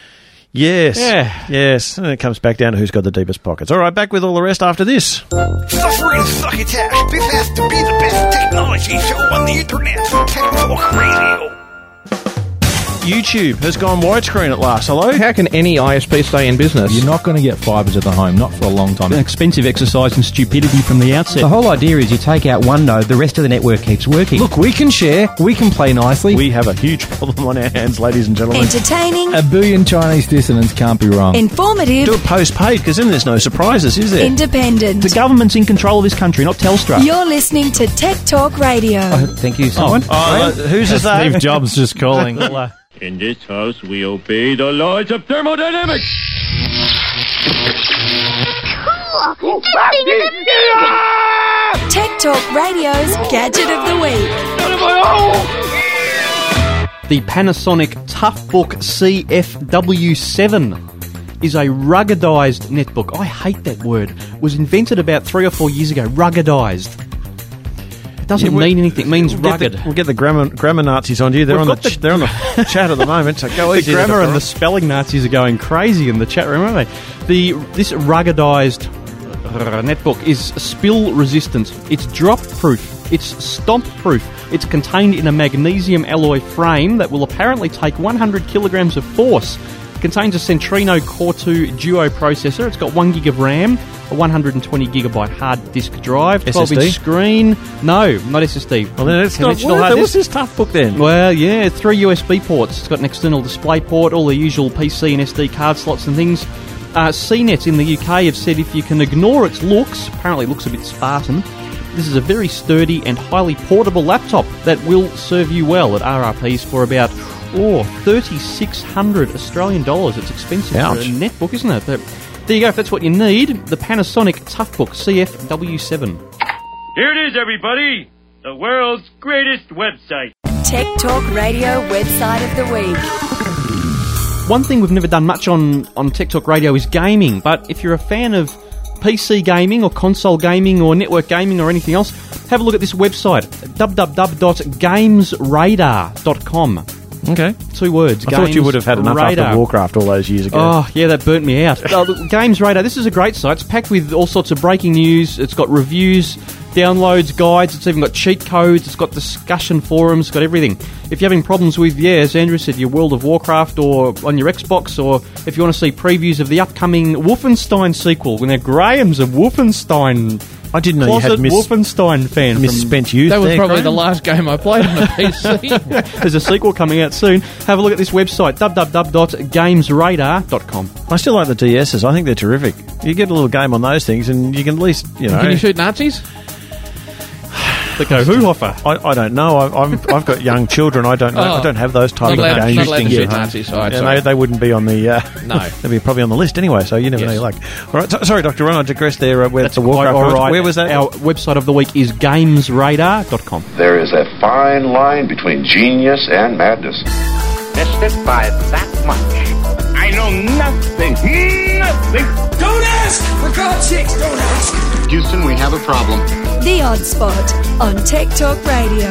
Yes. Yeah. Yes. And it comes back down to who's got the deepest pockets. All right, back with all the rest after this. Suffering succotash. This has to be the best technology show on the internet. Tech Talk Radio. YouTube has gone widescreen at last. Hello? How can any I S P stay in business? You're not going to get fibre to the home, not for a long time. An expensive exercise in stupidity from the outset. The whole idea is you take out one node, the rest of the network keeps working. Look, we can share, we can play nicely. We have a huge problem on our hands, ladies and gentlemen. Entertaining. A billion Chinese dissonants can't be wrong. Informative. Do it postpaid, because then there's no surprises, is there? Independent. The government's in control of this country, not Telstra. You're listening to Tech Talk Radio. Oh, thank you, someone. Oh, uh, who's is that? Steve Jobs just calling. In this house, we obey the laws of thermodynamics. Cool. Tech Talk Radio's Gadget of the Week. The Panasonic Toughbook C F W seven is a ruggedized netbook. I hate that word. It was invented about three or four years ago. Ruggedized. It doesn't Yeah, mean anything. It means we'll rugged. Get the, we'll get the grammar, grammar Nazis on you. They're We've on the, got ch- they're on the chat at the moment. So go the easy. grammar and the the spelling Nazis are going crazy in the chat room, aren't they? The this ruggedized uh, netbook is spill resistant. It's drop proof. It's stomp proof. It's contained in a magnesium alloy frame that will apparently take one hundred kilograms of force. It contains a Centrino Core two Duo processor. It's got one gig of RAM, a one hundred twenty gigabyte hard disk drive, twelve inch screen. No, not S S D. Well, then it's not. Conventional What, hard what's disk. this tough book then? Well, yeah, three U S B ports. It's got an external display port, all the usual P C and S D card slots and things. Uh, C net in the U K have said if you can ignore its looks, apparently it looks a bit Spartan, this is a very sturdy and highly portable laptop that will serve you well at R R Ps for about, oh, thirty-six hundred Australian dollars. It's expensive Ouch. for a netbook, isn't it? But there you go, if that's what you need, the Panasonic Toughbook C F W seven. Here it is, everybody. The world's greatest website. Tech Talk Radio website of the week. One thing we've never done much on, on Tech Talk Radio is gaming, but if you're a fan of P C gaming or console gaming or network gaming or anything else, have a look at this website, w w w dot games radar dot com. Okay. Two words. I thought you would have had enough Radar. after Warcraft all those years ago. Oh, yeah, that burnt me out. uh, look, Games Radar, this is a great site. It's packed with all sorts of breaking news. It's got reviews, downloads, guides. It's even got cheat codes. It's got discussion forums. It's got everything. If you're having problems with, yeah, as Andrew said, your World of Warcraft or on your Xbox, or if you want to see previews of the upcoming Wolfenstein sequel, now Graham's a Wolfenstein... I didn't know you had mis- Wolfenstein fan. misspent youth. That was there, probably Graham. the last game I played on the P C. There's a sequel coming out soon. Have a look at this website, w w w dot games radar dot com. I still like the D Ss. I think they're terrific. You get a little game on those things, and you can at least, you know. Can you shoot Nazis? The Go-Hoo-Hoffer. I, I don't know. I, I'm, I've got young children. I don't know. Oh. I don't have those type Not allowed- of games. not allowed to things shoot at home. Nazis, all right, Yeah, sorry. they, they wouldn't be on the. Uh, No. they'd be probably on the list anyway. So you never Yes. know. Your luck. All right. So, sorry, Doctor Ron. I digressed there. Uh, where That's the quite Warcraft. all right. Where was that? Our website of the week is games radar dot com. There is a fine line between genius and madness. Missed it by that much. I know nothing. Nothing. Don't ask! For God's sakes, don't ask! Houston, we have a problem. The Odd Spot on Tech Talk Radio.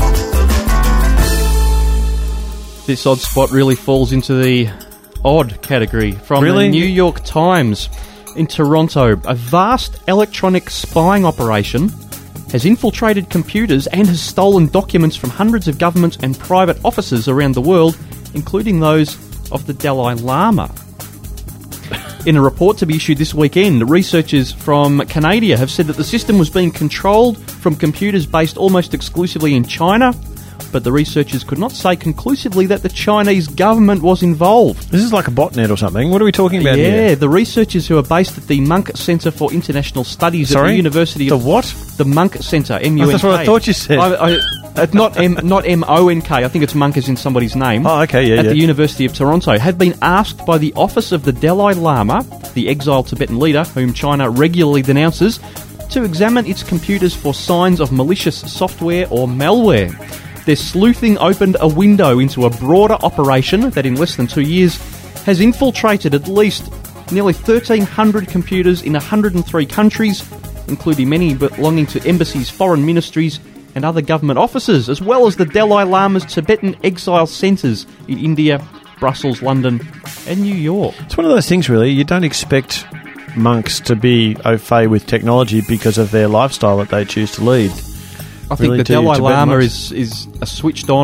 This odd spot really falls into the odd category from Really? the New York Times. In Toronto, a vast electronic spying operation has infiltrated computers and has stolen documents from hundreds of government and private offices around the world, including those of the Dalai Lama. In a report to be issued this weekend, researchers from Canada have said that the system was being controlled from computers based almost exclusively in China, but the researchers could not say conclusively that the Chinese government was involved. This is like a botnet or something. What are we talking about yeah, here? the researchers who are based at the Munk Centre for International Studies at Sorry? the University The of... what? The Munk Centre, M U N K. That's what I thought you said. I, I, uh, not M, not M O N K. I think it's Munk as in somebody's name. Oh, okay, yeah, At yeah. the University of Toronto, have been asked by the Office of the Dalai Lama, the exiled Tibetan leader whom China regularly denounces, to examine its computers for signs of malicious software or malware. Their sleuthing opened a window into a broader operation that in less than two years has infiltrated at least nearly thirteen hundred computers in one hundred three countries, including many belonging to embassies, foreign ministries and other government offices, as well as the Dalai Lama's Tibetan exile centres in India, Brussels, London and New York. It's one of those things, really. You don't expect monks to be au fait with technology because of their lifestyle that they choose to lead. I think Really, the to Dalai Tibetan Lama monks? is, is a switched-on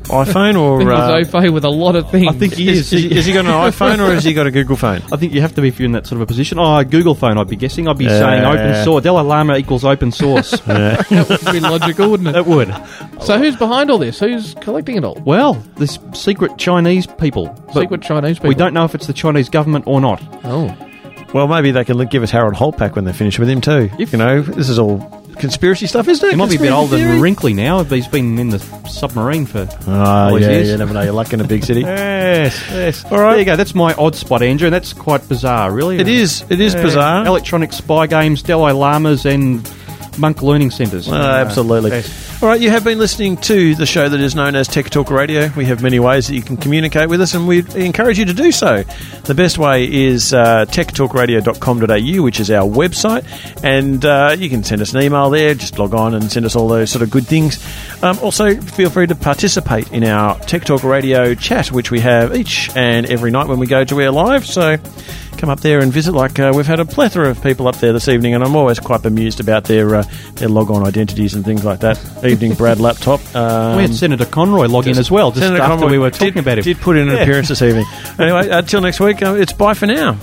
iPhone or... I think uh, he's au fait with a lot of things. I think he is, is. is, is he got an iPhone or has he got a Google phone? I think you have to be if you're in that sort of a position. Oh, a Google phone, I'd be guessing. I'd be Yeah. saying open source. Dalai Lama equals open source. That would be logical, wouldn't it? That would. So who's behind all this? Who's collecting it all? Well, this secret Chinese people. But Secret Chinese people. We don't know if it's the Chinese government or not. Oh. Well, maybe they can give us Harold Holt back when they're finished with him too. If- you know, this is all conspiracy stuff, isn't it? He might be a bit Conspiracy older theory? and wrinkly now. He's been in the submarine for Ah, all these yeah, years. you never know. You're lucky in a big city. Yes, yes. All right. There you go. That's my odd spot, Andrew, and that's quite bizarre, really. It is. It is Yeah. bizarre. Electronic spy games, Dalai Lamas, and monk learning centres. Uh, absolutely. Yes. All right, you have been listening to the show that is known as Tech Talk Radio. We have many ways that you can communicate with us, and we encourage you to do so. The best way is uh, tech talk radio dot com dot a u, which is our website, and uh, you can send us an email there. Just log on and send us all those sort of good things. Um, also, feel free to participate in our Tech Talk Radio chat, which we have each and every night when we go to air live. So come up there and visit. Like uh, we've had a plethora of people up there this evening, and I'm always quite bemused about their uh, their log-on identities and things like that. Evening Brad laptop. Um, we had Senator Conroy log in as well, just Senator after Conroy we were talking did, about him. Did put in an Yeah. appearance this evening. Anyway, until next week, uh, it's bye for now.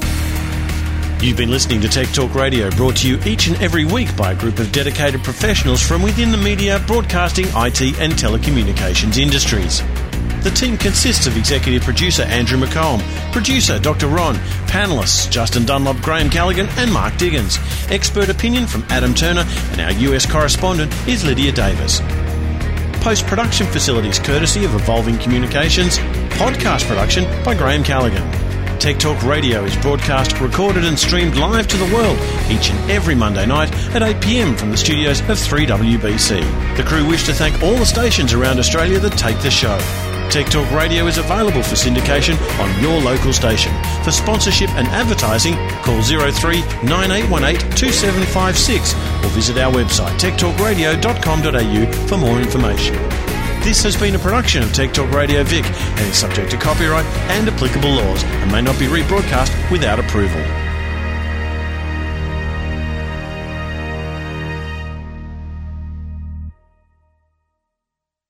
You've been listening to Tech Talk Radio, brought to you each and every week by a group of dedicated professionals from within the media, broadcasting, I T and telecommunications industries. The team consists of executive producer Andrew McComb, producer Doctor Ron, panellists Justin Dunlop, Graham Callaghan and Mark Diggins. Expert opinion from Adam Turner, and our U S correspondent is Lydia Davis. Post-production facilities courtesy of Evolving Communications. Podcast production by Graham Callaghan. Tech Talk Radio is broadcast, recorded and streamed live to the world each and every Monday night at eight p m from the studios of three W B C. The crew wish to thank all the stations around Australia that take the show. Tech Talk Radio is available for syndication on your local station. For sponsorship and advertising, call zero three nine eight one eight two seven five six or visit our website tech talk radio dot com dot a u for more information. This has been a production of Tech Talk Radio Vic and is subject to copyright and applicable laws and may not be rebroadcast without approval.